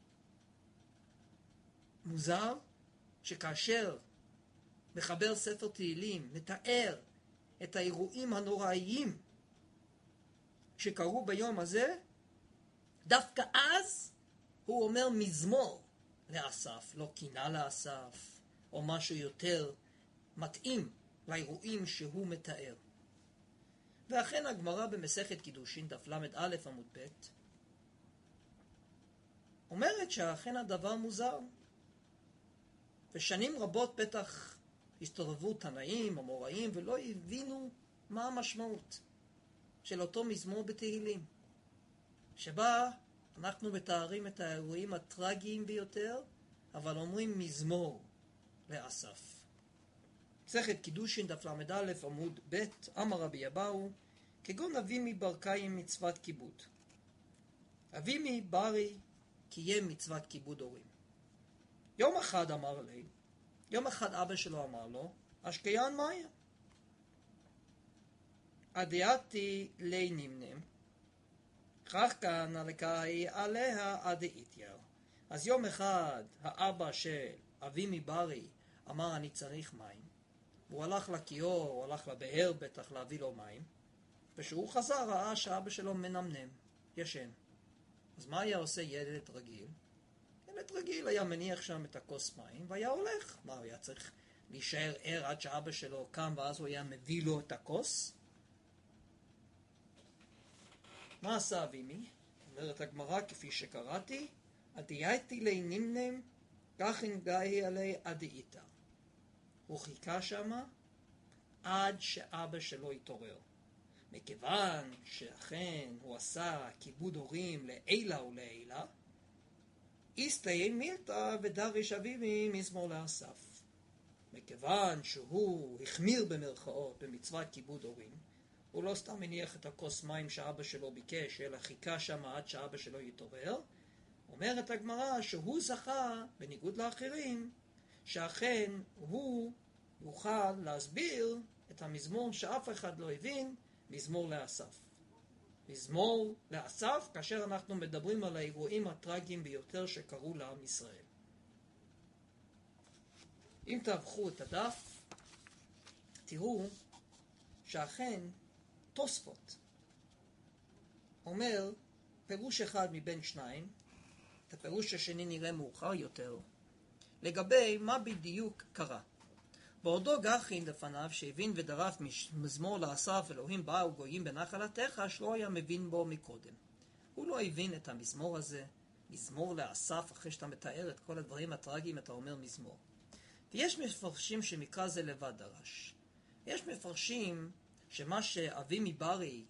מוזר שכאשר מחבר ספר תהילים מתאר את האירועים הנוראיים שקרו ביום הזה, דווקא אז הוא אומר מזמור לאסף, לא קינה לאסף, או משהו יותר מתאים לאירועים שהוא מתאר. ואכן הגמרא במסכת קידושין, דף למד א' עמוד ב', אומרת שאכן הדבר מוזר. ושנים רבות בטח הסתובבו תנאים, אמוראים, ולא הבינו מה המשמעות של אותו מזמור בתהילים, שבה אנחנו מתארים את האירועים הטרגיים ביותר, אבל אומרים מזמור לאסף. מסכת קידושין, דף למד א' עמוד ב', אמר רבי אבאו, כגון אבימי בר קיים מצוות כיבוד. אבימי ברי קיים מצוות כיבוד הורים. יום אחד אמר לי, יום אחד אבא שלו אמר לו, אשקיין מאיה. אדיאתי לי נמנם, כך כאן הלקאי עליה אדיאתיה. אז יום אחד האבא של אבימי ברי אמר אני צריך מים, והוא הלך לכיור, הוא הלך לבאר בטח להביא לו מים, ושהוא חזר ראה שאבא שלו מנמנם, ישן. אז מה היה עושה ילד רגיל? ילד רגיל היה מניח שם את הכוס מים והיה הולך. מה, הוא היה צריך להישאר ער עד שאבא שלו קם ואז הוא היה מביא לו את הכוס? מה עשה אבימי? אומרת הגמרא כפי שקראתי, אדיאתי לי נמנם, כך אינגאי עלי אדיאתה. הוא חיכה שמה עד שאבא שלו התעורר. מכיוון שאכן הוא עשה כיבוד הורים לעילה ולעילה, הסתיים מילתא ודריש אבימי מזמור לאסף. מכיוון שהוא החמיר במרכאות במצוות כיבוד הורים, הוא לא סתם מניח את הכוס מים שאבא שלו ביקש, אלא חיכה שם עד שאבא שלו יתעורר. אומרת הגמרא שהוא זכה, בניגוד לאחרים, שאכן הוא יוכל להסביר את המזמור שאף אחד לא הבין, מזמור לאסף. מזמור לאסף כאשר אנחנו מדברים על האירועים הטרגיים ביותר שקרו לעם ישראל. אם תהפכו את הדף, תראו שאכן תוספות אומר פירוש אחד מבין שניים, את הפירוש השני נראה מאוחר יותר, לגבי מה בדיוק קרה. בעודו גחין לפניו שהבין ודרף מזמור לאסף אלוהים באו גויים בנחלתך, שלא היה מבין בו מקודם. הוא לא הבין את המזמור הזה, מזמור לאסף. אחרי שאתה מתאר את כל הדברים הטרגיים אתה אומר מזמור. ויש מפרשים שמקרא זה לבד דרש. יש מפרשים שמה שאבימי ברי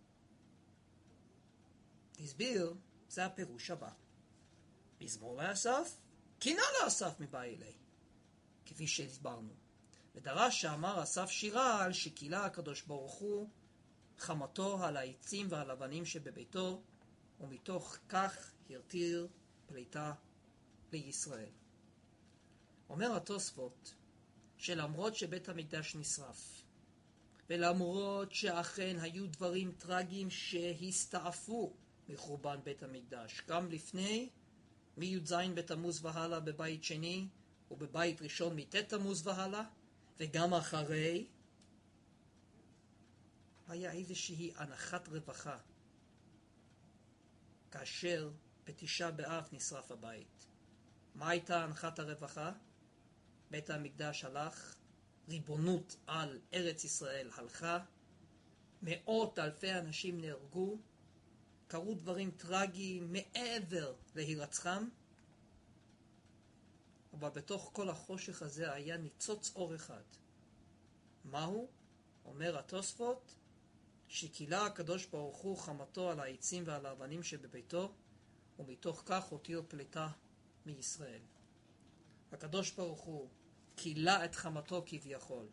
הסביר זה הפירוש הבא. מזמור לאסף, קינה לאסף מבא אלי, כפי שהסברנו. ודרש שאמר אסף שירה על שקילה הקדוש ברוך הוא חמתו על העצים ועל אבנים שבביתו, ומתוך כך הרתיר פליטה לישראל. אומר התוספות שלמרות שבית המקדש נשרף, ולמרות שאכן היו דברים טרגיים שהסתעפו מחורבן בית המקדש, גם לפני מי"ז בתמוז והלאה בבית שני, ובבית ראשון מט' תמוז והלאה, וגם אחרי, היה איזושהי הנחת רווחה, כאשר בתשעה באב נשרף הבית. מה הייתה הנחת הרווחה? בית המקדש הלך, ריבונות על ארץ ישראל הלכה, מאות אלפי אנשים נהרגו, קרו דברים טרגיים מעבר להירצחם, אבל בתוך כל החושך הזה היה ניצוץ אור אחד. מהו? אומר התוספות, שקילה הקדוש ברוך הוא חמתו על העצים ועל האבנים שבביתו, ומתוך כך הותיר פליטה מישראל. הקדוש ברוך הוא קילה את חמתו כביכול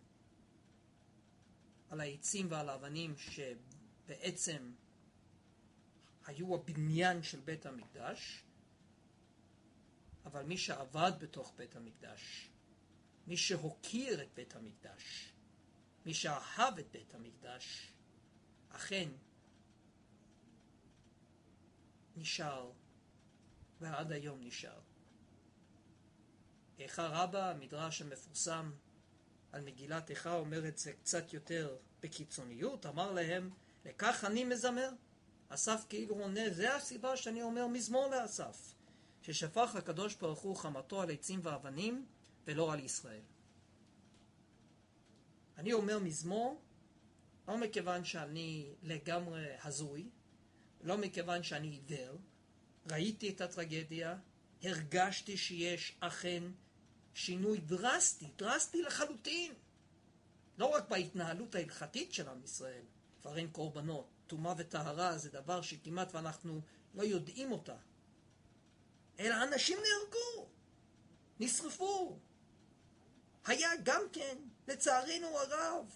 על העצים ועל האבנים שבעצם היו הבניין של בית המקדש, אבל מי שעבד בתוך בית המקדש, מי שהוקיר את בית המקדש, מי שאהב את בית המקדש, אכן נשאר, ועד היום נשאר. איכה רבה, המדרש המפורסם על מגילת איכה, אומר את זה קצת יותר בקיצוניות, אמר להם, לכך אני מזמר. אסף כאילו עונה, זה הסיבה שאני אומר מזמור לאסף, ששפך הקדוש ברוך הוא חמתו על עצים ואבנים ולא על ישראל. אני אומר מזמור לא מכיוון שאני לגמרי הזוי, לא מכיוון שאני עיוור, ראיתי את הטרגדיה, הרגשתי שיש אכן שינוי דרסטי, דרסטי לחלוטין. לא רק בהתנהלות ההלכתית של עם ישראל, כבר אין קורבנות, טומאה וטהרה זה דבר שכמעט ואנחנו לא יודעים אותה, אלא אנשים נהרגו, נשרפו. היה גם כן, לצערנו הרב,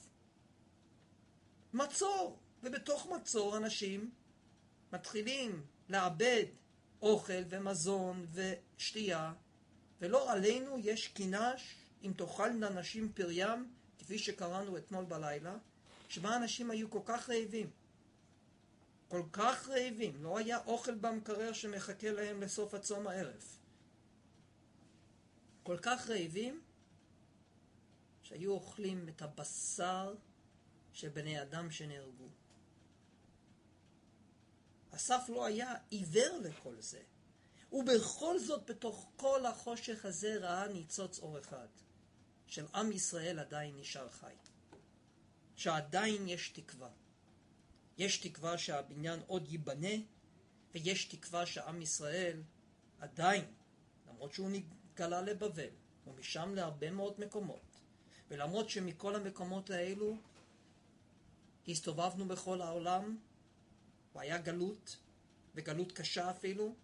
מצור, ובתוך מצור אנשים מתחילים לאבד אוכל ומזון ושתייה, ולא עלינו יש כינש אם תאכלנה נשים פריים, כפי שקראנו אתמול בלילה, שבה אנשים היו כל כך רעבים, כל כך רעבים, לא היה אוכל במקרר שמחכה להם לסוף הצום הערב. כל כך רעבים שהיו אוכלים את הבשר של בני אדם שנהרגו. אסף לא היה עיוור לכל זה, ובכל זאת בתוך כל החושך הזה ראה ניצוץ אור אחד, של עם ישראל עדיין נשאר חי, שעדיין יש תקווה. יש תקווה שהבניין עוד ייבנה, ויש תקווה שעם ישראל עדיין, למרות שהוא נגלה לבבל, ומשם להרבה מאוד מקומות, ולמרות שמכל המקומות האלו הסתובבנו בכל העולם, והיה גלות, וגלות קשה אפילו,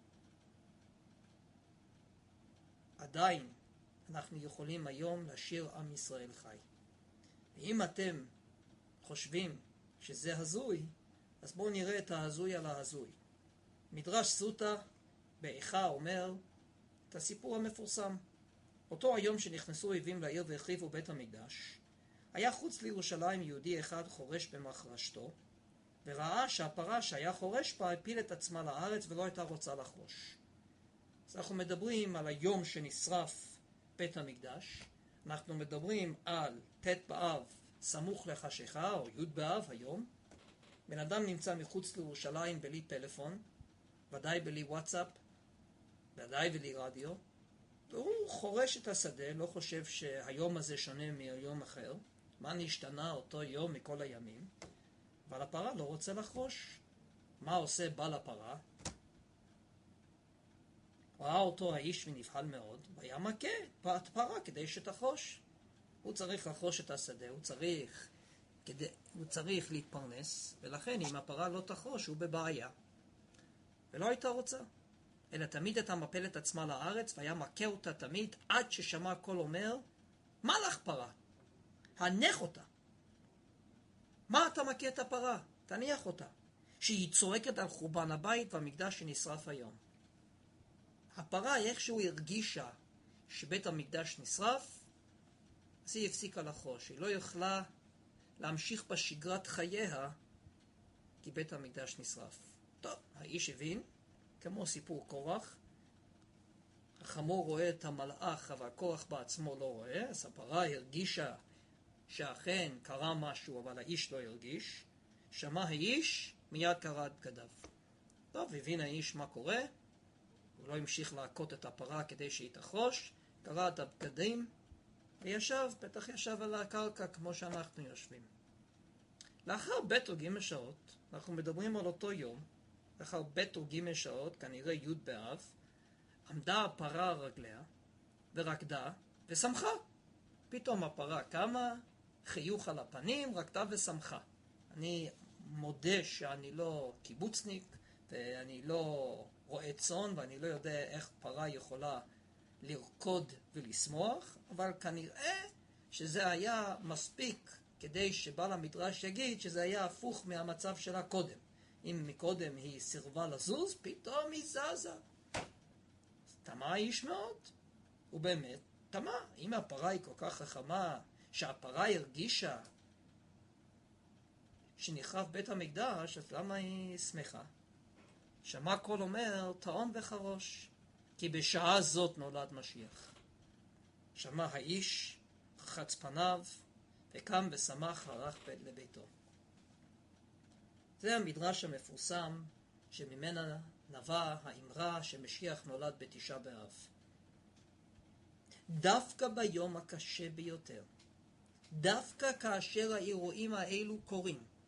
עדיין אנחנו יכולים היום לשיר עם ישראל חי. ואם אתם חושבים שזה הזוי, אז בואו נראה את ההזוי על ההזוי. מדרש סוטה באיכה אומר את הסיפור המפורסם. אותו היום שנכנסו אויבים לעיר והחריבו בית המקדש, היה חוץ לירושלים יהודי אחד חורש במחרשתו, וראה שהפרה שהיה חורש בה הפיל את עצמה לארץ ולא הייתה רוצה לחרוש. אז אנחנו מדברים על היום שנשרף בית המקדש, אנחנו מדברים על ת' באב סמוך לחשיכה, או י' באב היום. בן אדם נמצא מחוץ לירושלים בלי פלאפון, ודאי בלי וואטסאפ, ודאי בלי רדיו, והוא חורש את השדה, לא חושב שהיום הזה שונה מיום אחר, מה נשתנה אותו יום מכל הימים, אבל הפרה לא רוצה לחרוש. מה עושה בעל הפרה? ראה אותו האיש ונבחל מאוד, והיה מכה את פרה כדי שתחרוש. הוא צריך לחרוש את השדה, הוא צריך, כדי, הוא צריך להתפרנס, ולכן אם הפרה לא תחרוש הוא בבעיה. ולא הייתה רוצה, אלא תמיד הייתה מפלת עצמה לארץ, והיה מכה אותה תמיד, עד ששמע קול אומר, מה לך פרה? הנח אותה. מה אתה מכה את הפרה? תניח אותה. שהיא צועקת על חורבן הבית והמקדש שנשרף היום. הפרה איכשהו הרגישה שבית המקדש נשרף, אז היא הפסיקה לחרוש. היא לא יכלה להמשיך בשגרת חייה, כי בית המקדש נשרף. טוב, האיש הבין, כמו סיפור קורח, החמור רואה את המלאך, אבל הקורח בעצמו לא רואה, אז הפרה הרגישה שאכן קרה משהו, אבל האיש לא הרגיש. שמע האיש, מיד קרע את בגדיו. טוב, הבין האיש מה קורה, הוא לא המשיך להכות את הפרה כדי שהיא תחרוש, קרע את הבגדים, וישב, בטח ישב על הקרקע כמו שאנחנו יושבים. לאחר בית או ג' שעות, אנחנו מדברים על אותו יום, לאחר בית או ג' שעות, כנראה י' באב, עמדה הפרה על רגליה, ורקדה, ושמחה. פתאום הפרה קמה, חיוך על הפנים, רקדה ושמחה. אני מודה שאני לא קיבוצניק, ואני לא רואה צאן, ואני לא יודע איך פרה יכולה לרקוד ולשמוח, אבל כנראה שזה היה מספיק כדי שבעל המדרש יגיד שזה היה הפוך מהמצב שלה קודם. אם מקודם היא סירבה לזוז, פתאום היא זזה. תמה האיש מאוד. ובאמת, תמה. אם הפרה היא כל כך חכמה, שהפרה הרגישה שנחרב בית המקדש, אז למה היא שמחה? שמע קול אומר, טעון וחרוש, כי בשעה זאת נולד משיח. שמע האיש, רחץ פניו, וקם ושמח ערך בית לביתו. זה המדרש המפורסם שממנה נבע האמרה שמשיח נולד בתשעה באב. דווקא ביום הקשה ביותר, דווקא כאשר האירועים האלו קורים,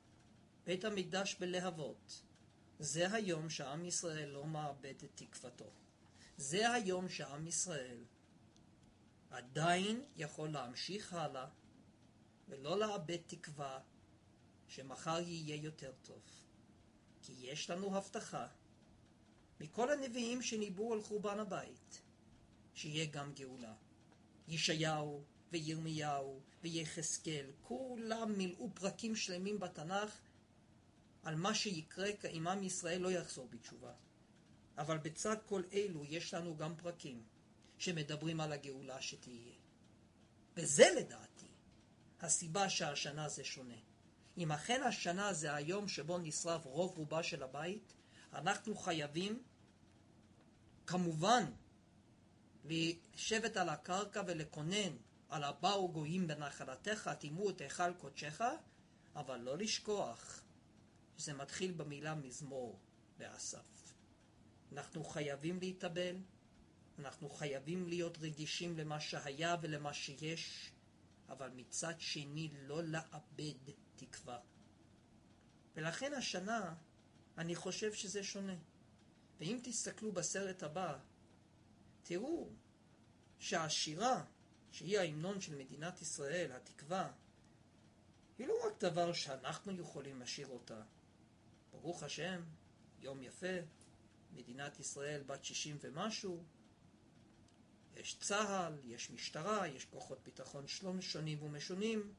בית המקדש בלהבות. זה היום שעם ישראל לא מאבד את תקוותו. זה היום שעם ישראל עדיין יכול להמשיך הלאה ולא לאבד תקווה שמחר יהיה יותר טוב. כי יש לנו הבטחה מכל הנביאים שניבאו על חורבן הבית שיהיה גם גאולה. ישעיהו וירמיהו ויחזקאל, כולם מילאו פרקים שלמים בתנ"ך על מה שיקרה אם עם ישראל לא יחזור בתשובה. אבל בצד כל אלו יש לנו גם פרקים שמדברים על הגאולה שתהיה. וזה לדעתי הסיבה שהשנה זה שונה. אם אכן השנה זה היום שבו נשרף רוב רובה של הבית, אנחנו חייבים כמובן לשבת על הקרקע ולקונן על הבאו גויים בנחלתך, תימו את היכל קודשך, אבל לא לשכוח שזה מתחיל במילה מזמור באסף. אנחנו חייבים להתאבל, אנחנו חייבים להיות רגישים למה שהיה ולמה שיש, אבל מצד שני לא לאבד תקווה. ולכן השנה אני חושב שזה שונה. ואם תסתכלו בסרט הבא, תראו שהשירה, שהיא ההמנון של מדינת ישראל, התקווה, היא לא רק דבר שאנחנו יכולים לשיר אותה. ברוך השם, יום יפה, מדינת ישראל בת שישים ומשהו, יש צהל, יש משטרה, יש כוחות ביטחון שונים ומשונים,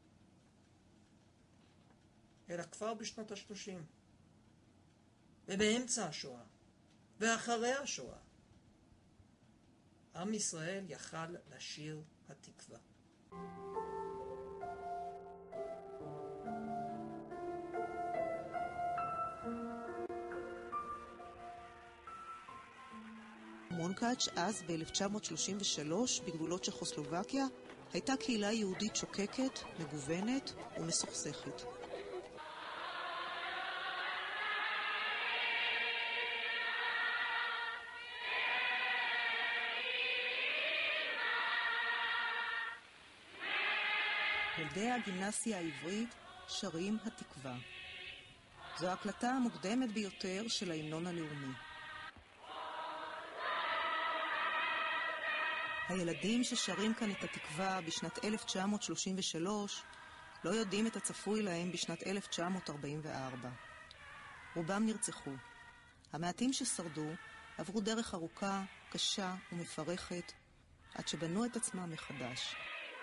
אלא כבר בשנות ה-שלושים, ובאמצע השואה, ואחרי השואה, עם ישראל יכל לשיר התקווה. מונקאץ' אז ב-אלף תשע מאות שלושים ושלוש בגבולות צ'כוסלובקיה הייתה קהילה יהודית שוקקת, מגוונת ומסוכסכת. ילדי הגימנסיה העברית שרים התקווה. זו ההקלטה המוקדמת ביותר של ההמנון הלאומי. הילדים ששרים כאן את התקווה בשנת אלף תשע מאות שלושים ושלוש לא יודעים את הצפוי להם בשנת אלף תשע מאות ארבעים וארבע. רובם נרצחו. המעטים ששרדו עברו דרך ארוכה, קשה ומפרכת, עד שבנו את עצמם מחדש.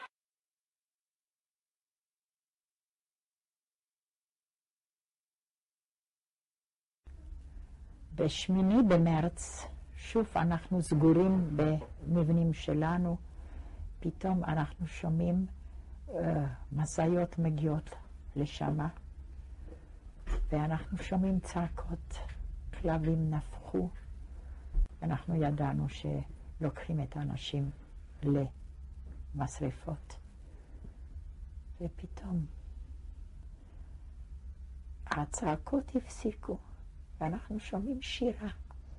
בשמיני במרץ, שוב אנחנו סגורים במבנים שלנו, פתאום אנחנו שומעים uh, מסעיות מגיעות לשם, ואנחנו שומעים צעקות, כלבים נפחו, אנחנו ידענו שלוקחים את האנשים למשרפות, ופתאום הצעקות הפסיקו, ואנחנו שומעים שירה.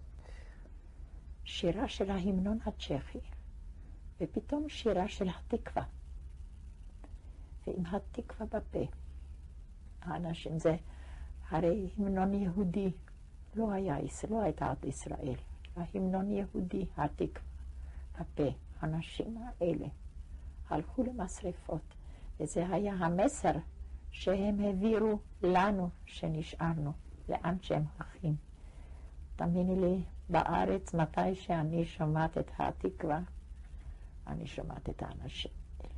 שירה של ההמנון הצ'כי, ופתאום שירה של התקווה. ועם התקווה בפה. האנשים זה, הרי המנון יהודי, לא היה, לא הייתה עד ישראל. ההמנון יהודי, התקווה בפה. האנשים האלה הלכו למשרפות, וזה היה המסר שהם העבירו לנו שנשארנו, לאן שהם הולכים. תאמיני לי, בארץ, מתי שאני שומעת את התקווה, אני שומעת את האנשים האלה.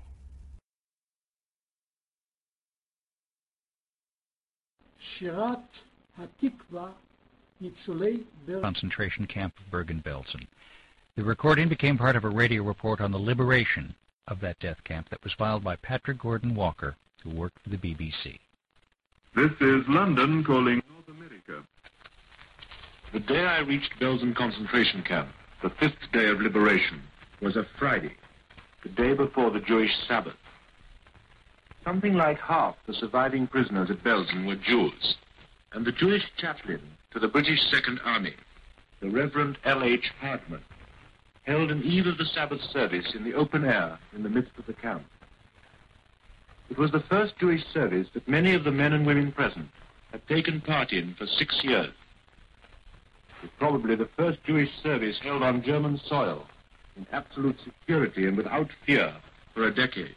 שירת התקווה, ניצולי concentration camp of Bergen-Belsen. The recording became part of a radio report on the liberation of that death camp that was filed by Patrick Gordon Walker, who worked for the B B C. This is London calling North America. The day I reached Belsen concentration camp, the fifth day of liberation, was a Friday, the day before the Jewish Sabbath. Something like half the surviving prisoners at Belsen were Jews, and the Jewish chaplain to the British Second Army, the Reverend L H Hardman, held an eve of the Sabbath service in the open air in the midst of the camp. It was the first Jewish service that many of the men and women present had taken part in for six years. It was probably the first Jewish service held on German soil in absolute security and without fear for a decade.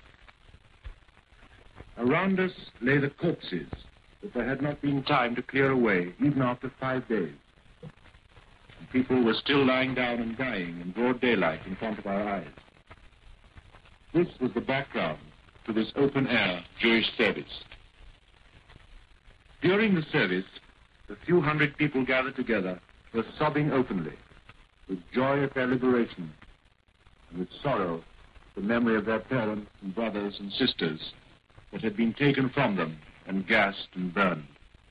Around us lay the corpses that there had not been time to clear away, even after five days. And people were still lying down and dying in broad daylight in front of our eyes. This was the background to this open-air Jewish service. During the service, the few hundred people gathered together were sobbing openly, with joy at their liberation, and with sorrow at the memory of their parents and brothers and sisters that had been taken from them and gassed and burned.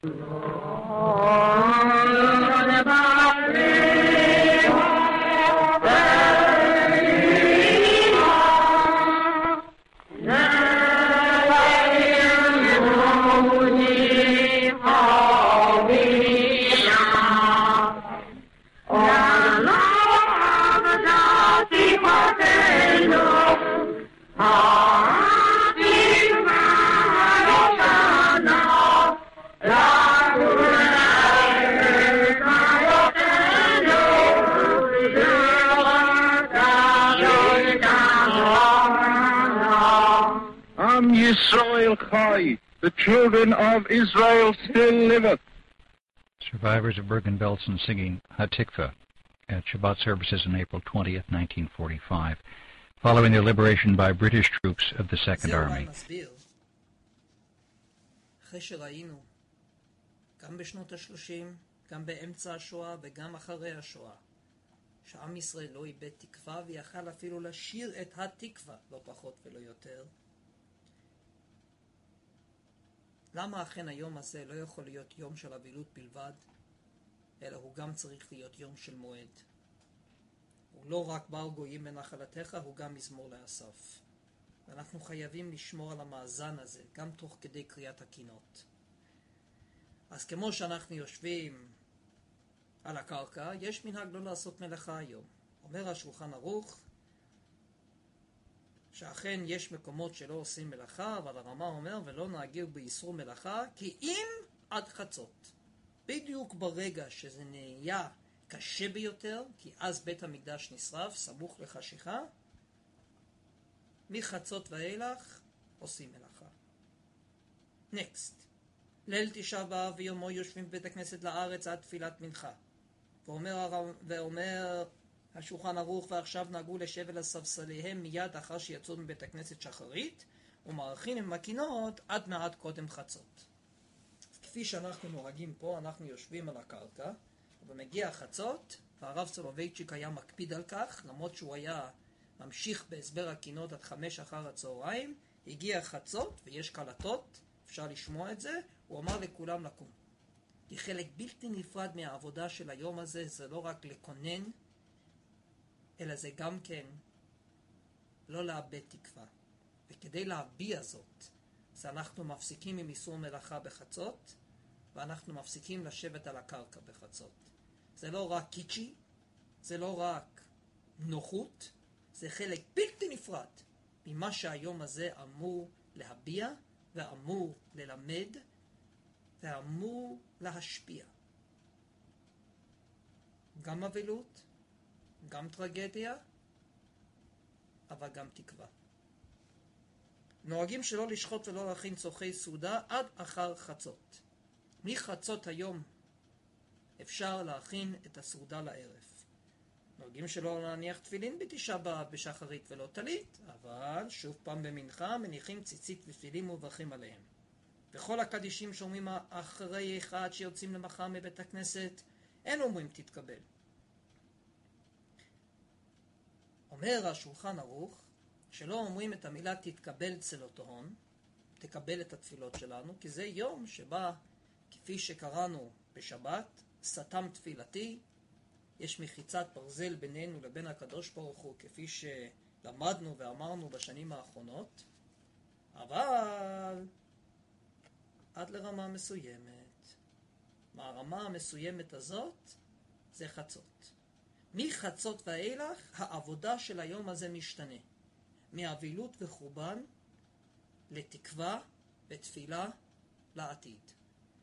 Yisrael Chai, the children of Israel still liveth. Survivors of Bergen-Belsen singing Hatikva at Shabbat services on April twentieth, nineteen forty-five, following their liberation by British troops of the Second Army. אחרי שראינו, גם בשנות ה-שלושים, גם באמצע השואה וגם אחרי השואה, שעם ישראל לא איבד תקווה ויכל אפילו לשיר את התקווה, לא פחות ולא יותר. למה אכן היום הזה לא יכול להיות יום של אבילות בלבד, אלא הוא גם צריך להיות יום של מועד. הוא לא רק בר גויים בנחלתך, הוא גם מזמור לאסף. ואנחנו חייבים לשמור על המאזן הזה, גם תוך כדי קריאת הקינות. אז כמו שאנחנו יושבים על הקרקע, יש מנהג לא לעשות מלאכה היום. אומר השולחן ערוך, שאכן יש מקומות שלא עושים מלאכה, אבל הרמה אומר, ולא נהגיר באיסור מלאכה, כי אם עד חצות. בדיוק ברגע שזה נהיה קשה ביותר, כי אז בית המקדש נשרף, סמוך לחשיכה, מחצות ואילך עושים מלאכה. נקסט. ליל תשעה באב ויומו יושבים בבית הכנסת לארץ עד תפילת מנחה. ואומר, ואומר השולחן ערוך, ועכשיו נהגו לשב אל הספסליהם מיד אחר שיצאו מבית הכנסת שחרית, ומערכים עם הקינות עד מעט קודם חצות. כפי שאנחנו נוהגים פה, אנחנו יושבים על הקרקע, ומגיע חצות, והרב סולובייצ'יק היה מקפיד על כך, למרות שהוא היה ממשיך בהסבר הקינות עד חמש אחר הצהריים, הגיע חצות, ויש קלטות, אפשר לשמוע את זה, הוא אמר לכולם לקום. כי חלק בלתי נפרד מהעבודה של היום הזה, זה לא רק לקונן, אלא זה גם כן לא לאבד תקווה. וכדי להביע זאת, אז אנחנו מפסיקים עם איסור מלאכה בחצות, ואנחנו מפסיקים לשבת על הקרקע בחצות. זה לא רק קיצ'י, זה לא רק נוחות, זה חלק בלתי נפרד ממה שהיום הזה אמור להביע, ואמור ללמד, ואמור להשפיע. גם אבלות, גם טרגדיה, אבל גם תקווה. נוהגים שלא לשחוט ולא להכין צורכי סעודה עד אחר חצות. מחצות היום אפשר להכין את הסעודה לערב. נוהגים שלא להניח תפילין בתשעה באב בשחרית ולא טלית, אבל שוב פעם במנחה מניחים ציצית ותפילין ומברכים עליהם. וכל הקדישים שאומרים אחרי אחד שיוצאים למחר מבית הכנסת, אין אומרים תתקבל. אומר השולחן ערוך, שלא אומרים את המילה תתקבל צלותהון, תקבל את התפילות שלנו, כי זה יום שבה, כפי שקראנו בשבת, סתם תפילתי, יש מחיצת ברזל בינינו לבין הקדוש ברוך הוא, כפי שלמדנו ואמרנו בשנים האחרונות, אבל עד לרמה מסוימת. מהרמה המסוימת הזאת זה חצות. מחצות ואילך העבודה של היום הזה משתנה. מאבילות וחורבן לתקווה ותפילה לעתיד.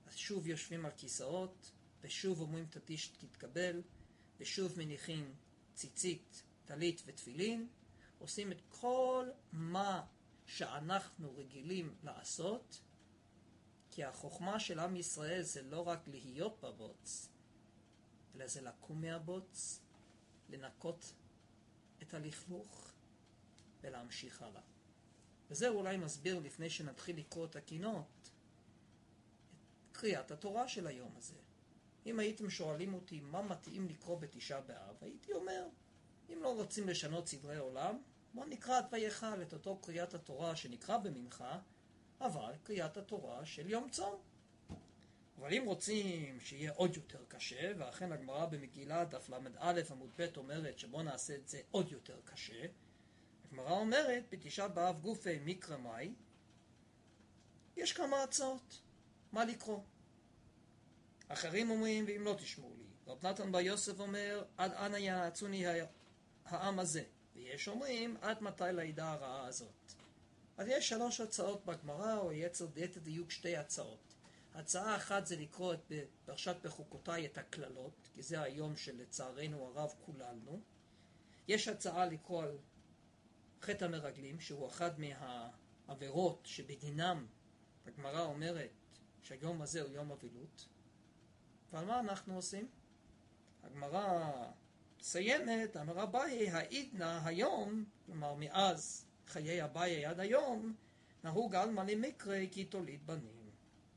אז שוב יושבים על כיסאות, ושוב אומרים תתיש תתקבל, ושוב מניחים ציצית, טלית ותפילין, עושים את כל מה שאנחנו רגילים לעשות, כי החוכמה של עם ישראל זה לא רק להיות בבוץ, אלא זה לקום מהבוץ, לנקות את הלכלוך ולהמשיך הלאה. וזה אולי מסביר לפני שנתחיל לקרוא את הקינות, את קריאת התורה של היום הזה. אם הייתם שואלים אותי מה מתאים לקרוא בתשעה באב, הייתי אומר, אם לא רוצים לשנות סדרי עולם, בוא נקרא את ויכל, את אותו קריאת התורה שנקרא במנחה, אבל קריאת התורה של יום צום. אבל אם רוצים שיהיה עוד יותר קשה, ואכן הגמרא במגילה דף למד א' עמוד ב' אומרת שבוא נעשה את זה עוד יותר קשה, הגמרא אומרת בתשעה באב גופי מקרא מאי, יש כמה הצעות מה לקרוא. אחרים אומרים ואם לא תשמעו לי, רב נתן בר יוסף אומר עד אנה יעצוני העם הזה, ויש אומרים עד מתי לידה הרעה הזאת. אז יש שלוש הצעות בגמרא, או יצר דיית דיוק שתי הצעות. הצעה אחת זה לקרוא את פרשת בחוקותיי את הכללות, כי זה היום שלצערנו הרב כוללנו. יש הצעה לקרוא על חטא המרגלים, שהוא אחד מהעבירות שבדינם הגמרא אומרת שהיום הזה הוא יום אבילות. ועל מה אנחנו עושים? הגמרא סיימת, אמר אביי, העידנא היום, כלומר מאז חיי אביי עד היום, נהוג על מלא מקרא כי תוליד בנים.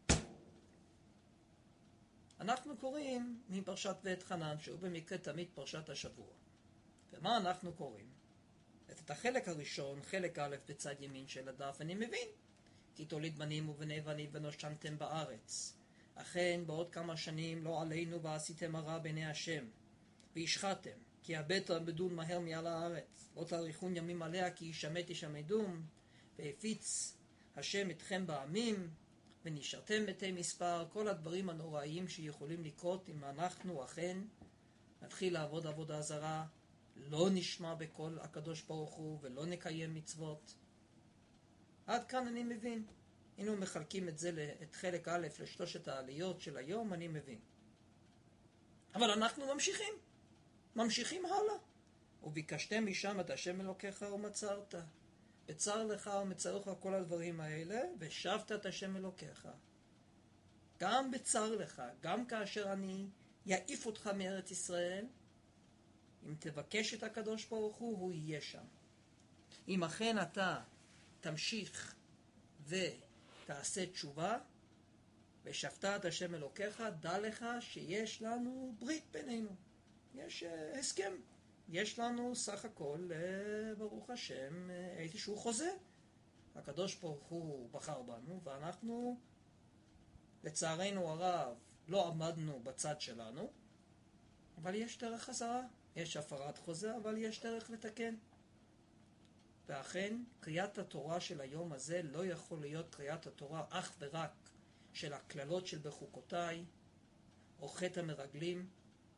אנחנו קוראים מפרשת ואת חנן, שהוא במקרה תמיד פרשת השבוע. ומה אנחנו קוראים? את החלק הראשון, חלק א' בצד ימין של הדף, אני מבין. כי תוליד בנים ובני בנים ונושנתם בארץ. אכן בעוד כמה שנים לא עלינו ועשיתם הרע בעיני השם. והשחתם, כי הבטר בדון מהר מעל הארץ. לא תאריכון ימים עליה כי ישמט ישמדום. והפיץ השם אתכם בעמים. ונשארתם מתי מספר. כל הדברים הנוראיים שיכולים לקרות אם אנחנו אכן נתחיל לעבוד עבודה זרה. לא נשמע בקול הקדוש ברוך הוא ולא נקיים מצוות. עד כאן אני מבין. היינו מחלקים את זה, את חלק א' לשלושת העליות של היום, אני מבין. אבל אנחנו ממשיכים. ממשיכים הלאה. וביקשתם משם את השם אלוקיך ומצרת. בצר לך ומצרך כל הדברים האלה, ושבת את השם אלוקיך. גם בצר לך, גם כאשר אני יעיף אותך מארץ ישראל, אם תבקש את הקדוש ברוך הוא, הוא יהיה שם. אם אכן אתה תמשיך ותעשה תשובה, ושפת את השם אלוקיך, דע לך שיש לנו ברית בינינו. יש uh, הסכם. יש לנו סך הכל, uh, ברוך השם, uh, איזשהו חוזה. הקדוש ברוך הוא בחר בנו, ואנחנו, לצערנו הרב, לא עמדנו בצד שלנו, אבל יש דרך חזרה. יש הפרת חוזה, אבל יש דרך לתקן. ואכן, קריאת התורה של היום הזה לא יכול להיות קריאת התורה אך ורק של הכללות של בחוקותיי, או חטא המרגלים,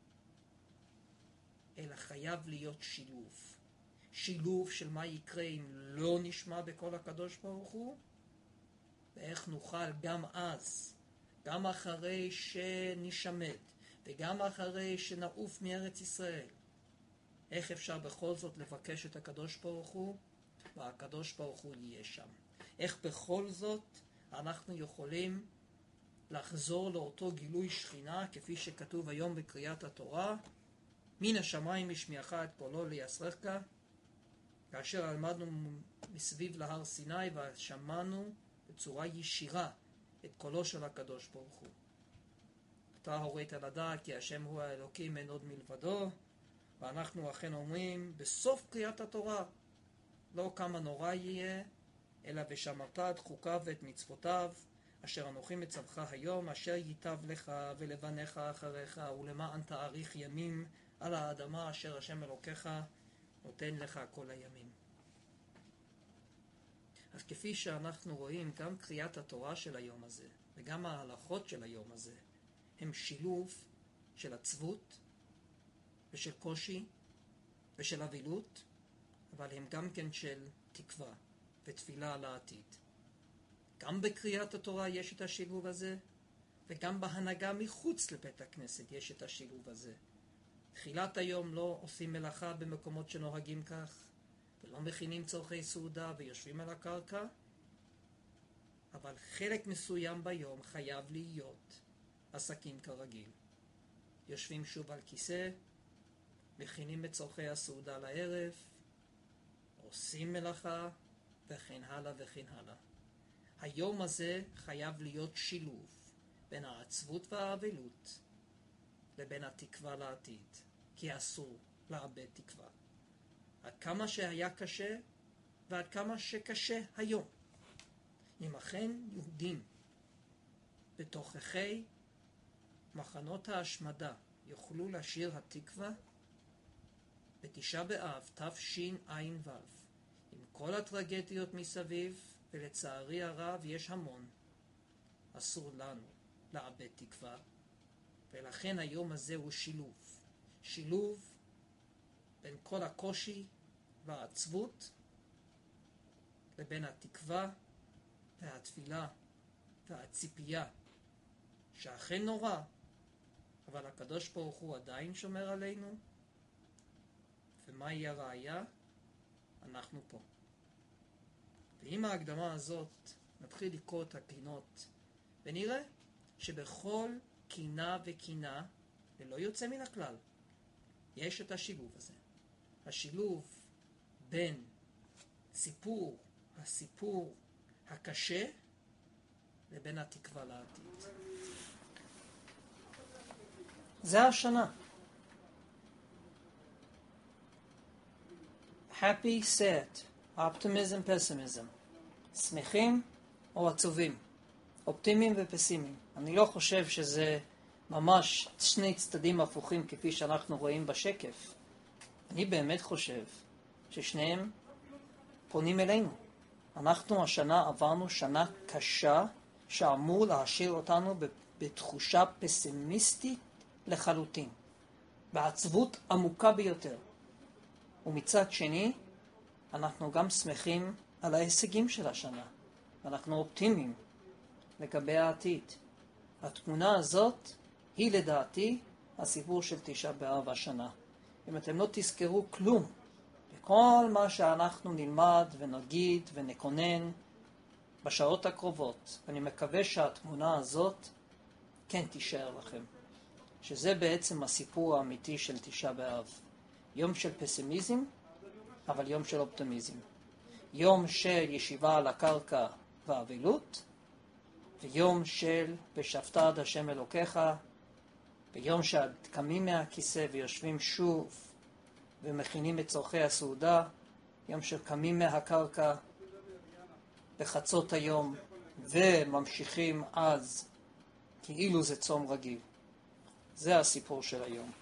אלא חייב להיות שילוב. שילוב של מה יקרה אם לא נשמע בקול הקדוש ברוך הוא, ואיך נוכל גם אז, גם אחרי שנשמד, וגם אחרי שנעוף מארץ ישראל, איך אפשר בכל זאת לבקש את הקדוש ברוך הוא, והקדוש ברוך הוא יהיה שם. איך בכל זאת אנחנו יכולים לחזור לאותו גילוי שכינה, כפי שכתוב היום בקריאת התורה, מן השמיים ישמיעך את קולו ליסרכך, כאשר עמדנו מסביב להר סיני ושמענו בצורה ישירה את קולו של הקדוש ברוך הוא. אתה הורית לדעת כי השם הוא האלוקים אין עוד מלבדו, ואנחנו אכן אומרים בסוף קריאת התורה, לא כמה נורא יהיה, אלא ושמרת את חוקיו ואת מצוותיו, אשר אנוכי מצווך היום, אשר ייטב לך ולבניך אחריך, ולמען תאריך ימים על האדמה אשר השם אלוקיך נותן לך כל הימים. אז כפי שאנחנו רואים, גם קריאת התורה של היום הזה, וגם ההלכות של היום הזה, הם שילוב של עצבות, ושל קושי, ושל אבילות, אבל הם גם כן של תקווה ותפילה על העתיד. גם בקריאת התורה יש את השילוב הזה, וגם בהנהגה מחוץ לבית הכנסת יש את השילוב הזה. תחילת היום לא עושים מלאכה במקומות שנוהגים כך, ולא מכינים צורכי סעודה ויושבים על הקרקע, אבל חלק מסוים ביום חייב להיות עסקים כרגיל. יושבים שוב על כיסא, מכינים את צורכי הסעודה לערב, עושים מלאכה, וכן הלאה וכן הלאה. היום הזה חייב להיות שילוב בין העצבות והאבלות לבין התקווה לעתיד, כי אסור לאבד תקווה. עד כמה שהיה קשה ועד כמה שקשה היום. אם אכן יהודים בתוככי מחנות ההשמדה יוכלו לשיר התקווה, בתשעה באב תשע"ו, עם כל הטרגדיות מסביב, ולצערי הרב יש המון, אסור לנו לאבד תקווה, ולכן היום הזה הוא שילוב. שילוב בין כל הקושי והעצבות לבין התקווה והתפילה והציפייה, שאכן נורא, אבל הקדוש ברוך הוא עדיין שומר עלינו, ומהי הראיה? אנחנו פה. ועם ההקדמה הזאת נתחיל לקרוא את הקינות, ונראה שבכל קינה וקינה, ללא יוצא מן הכלל, יש את השילוב הזה. השילוב בין סיפור, הסיפור הקשה, לבין התקווה לעתיד. זה השנה. Happy, sad, optimism, pessimism. שמחים או עצובים, אופטימיים ופסימיים. אני לא חושב שזה ממש שני צדדים הפוכים כפי שאנחנו רואים בשקף. אני באמת חושב ששניהם פונים אלינו. אנחנו השנה עברנו שנה קשה שאמור להשאיר אותנו בתחושה פסימיסטית לחלוטין, בעצבות עמוקה ביותר. ומצד שני, אנחנו גם שמחים על ההישגים של השנה. אנחנו אופטימיים לגבי העתיד. התמונה הזאת היא לדעתי הסיפור של תשעה באב השנה. אם אתם לא תזכרו כלום בכל מה שאנחנו נלמד ונגיד ונקונן בשעות הקרובות, אני מקווה שהתמונה הזאת כן תישאר לכם. שזה בעצם הסיפור האמיתי של תשעה באב. יום של פסימיזם, אבל יום של אופטימיזם. יום של ישיבה על הקרקע ואבלות, ויום של ושפטת עד השם אלוקיך, ויום שקמים מהכיסא ויושבים שוב ומכינים את צורכי הסעודה, יום שקמים מהקרקע בחצות היום וממשיכים אז כאילו זה צום רגיל. זה הסיפור של היום.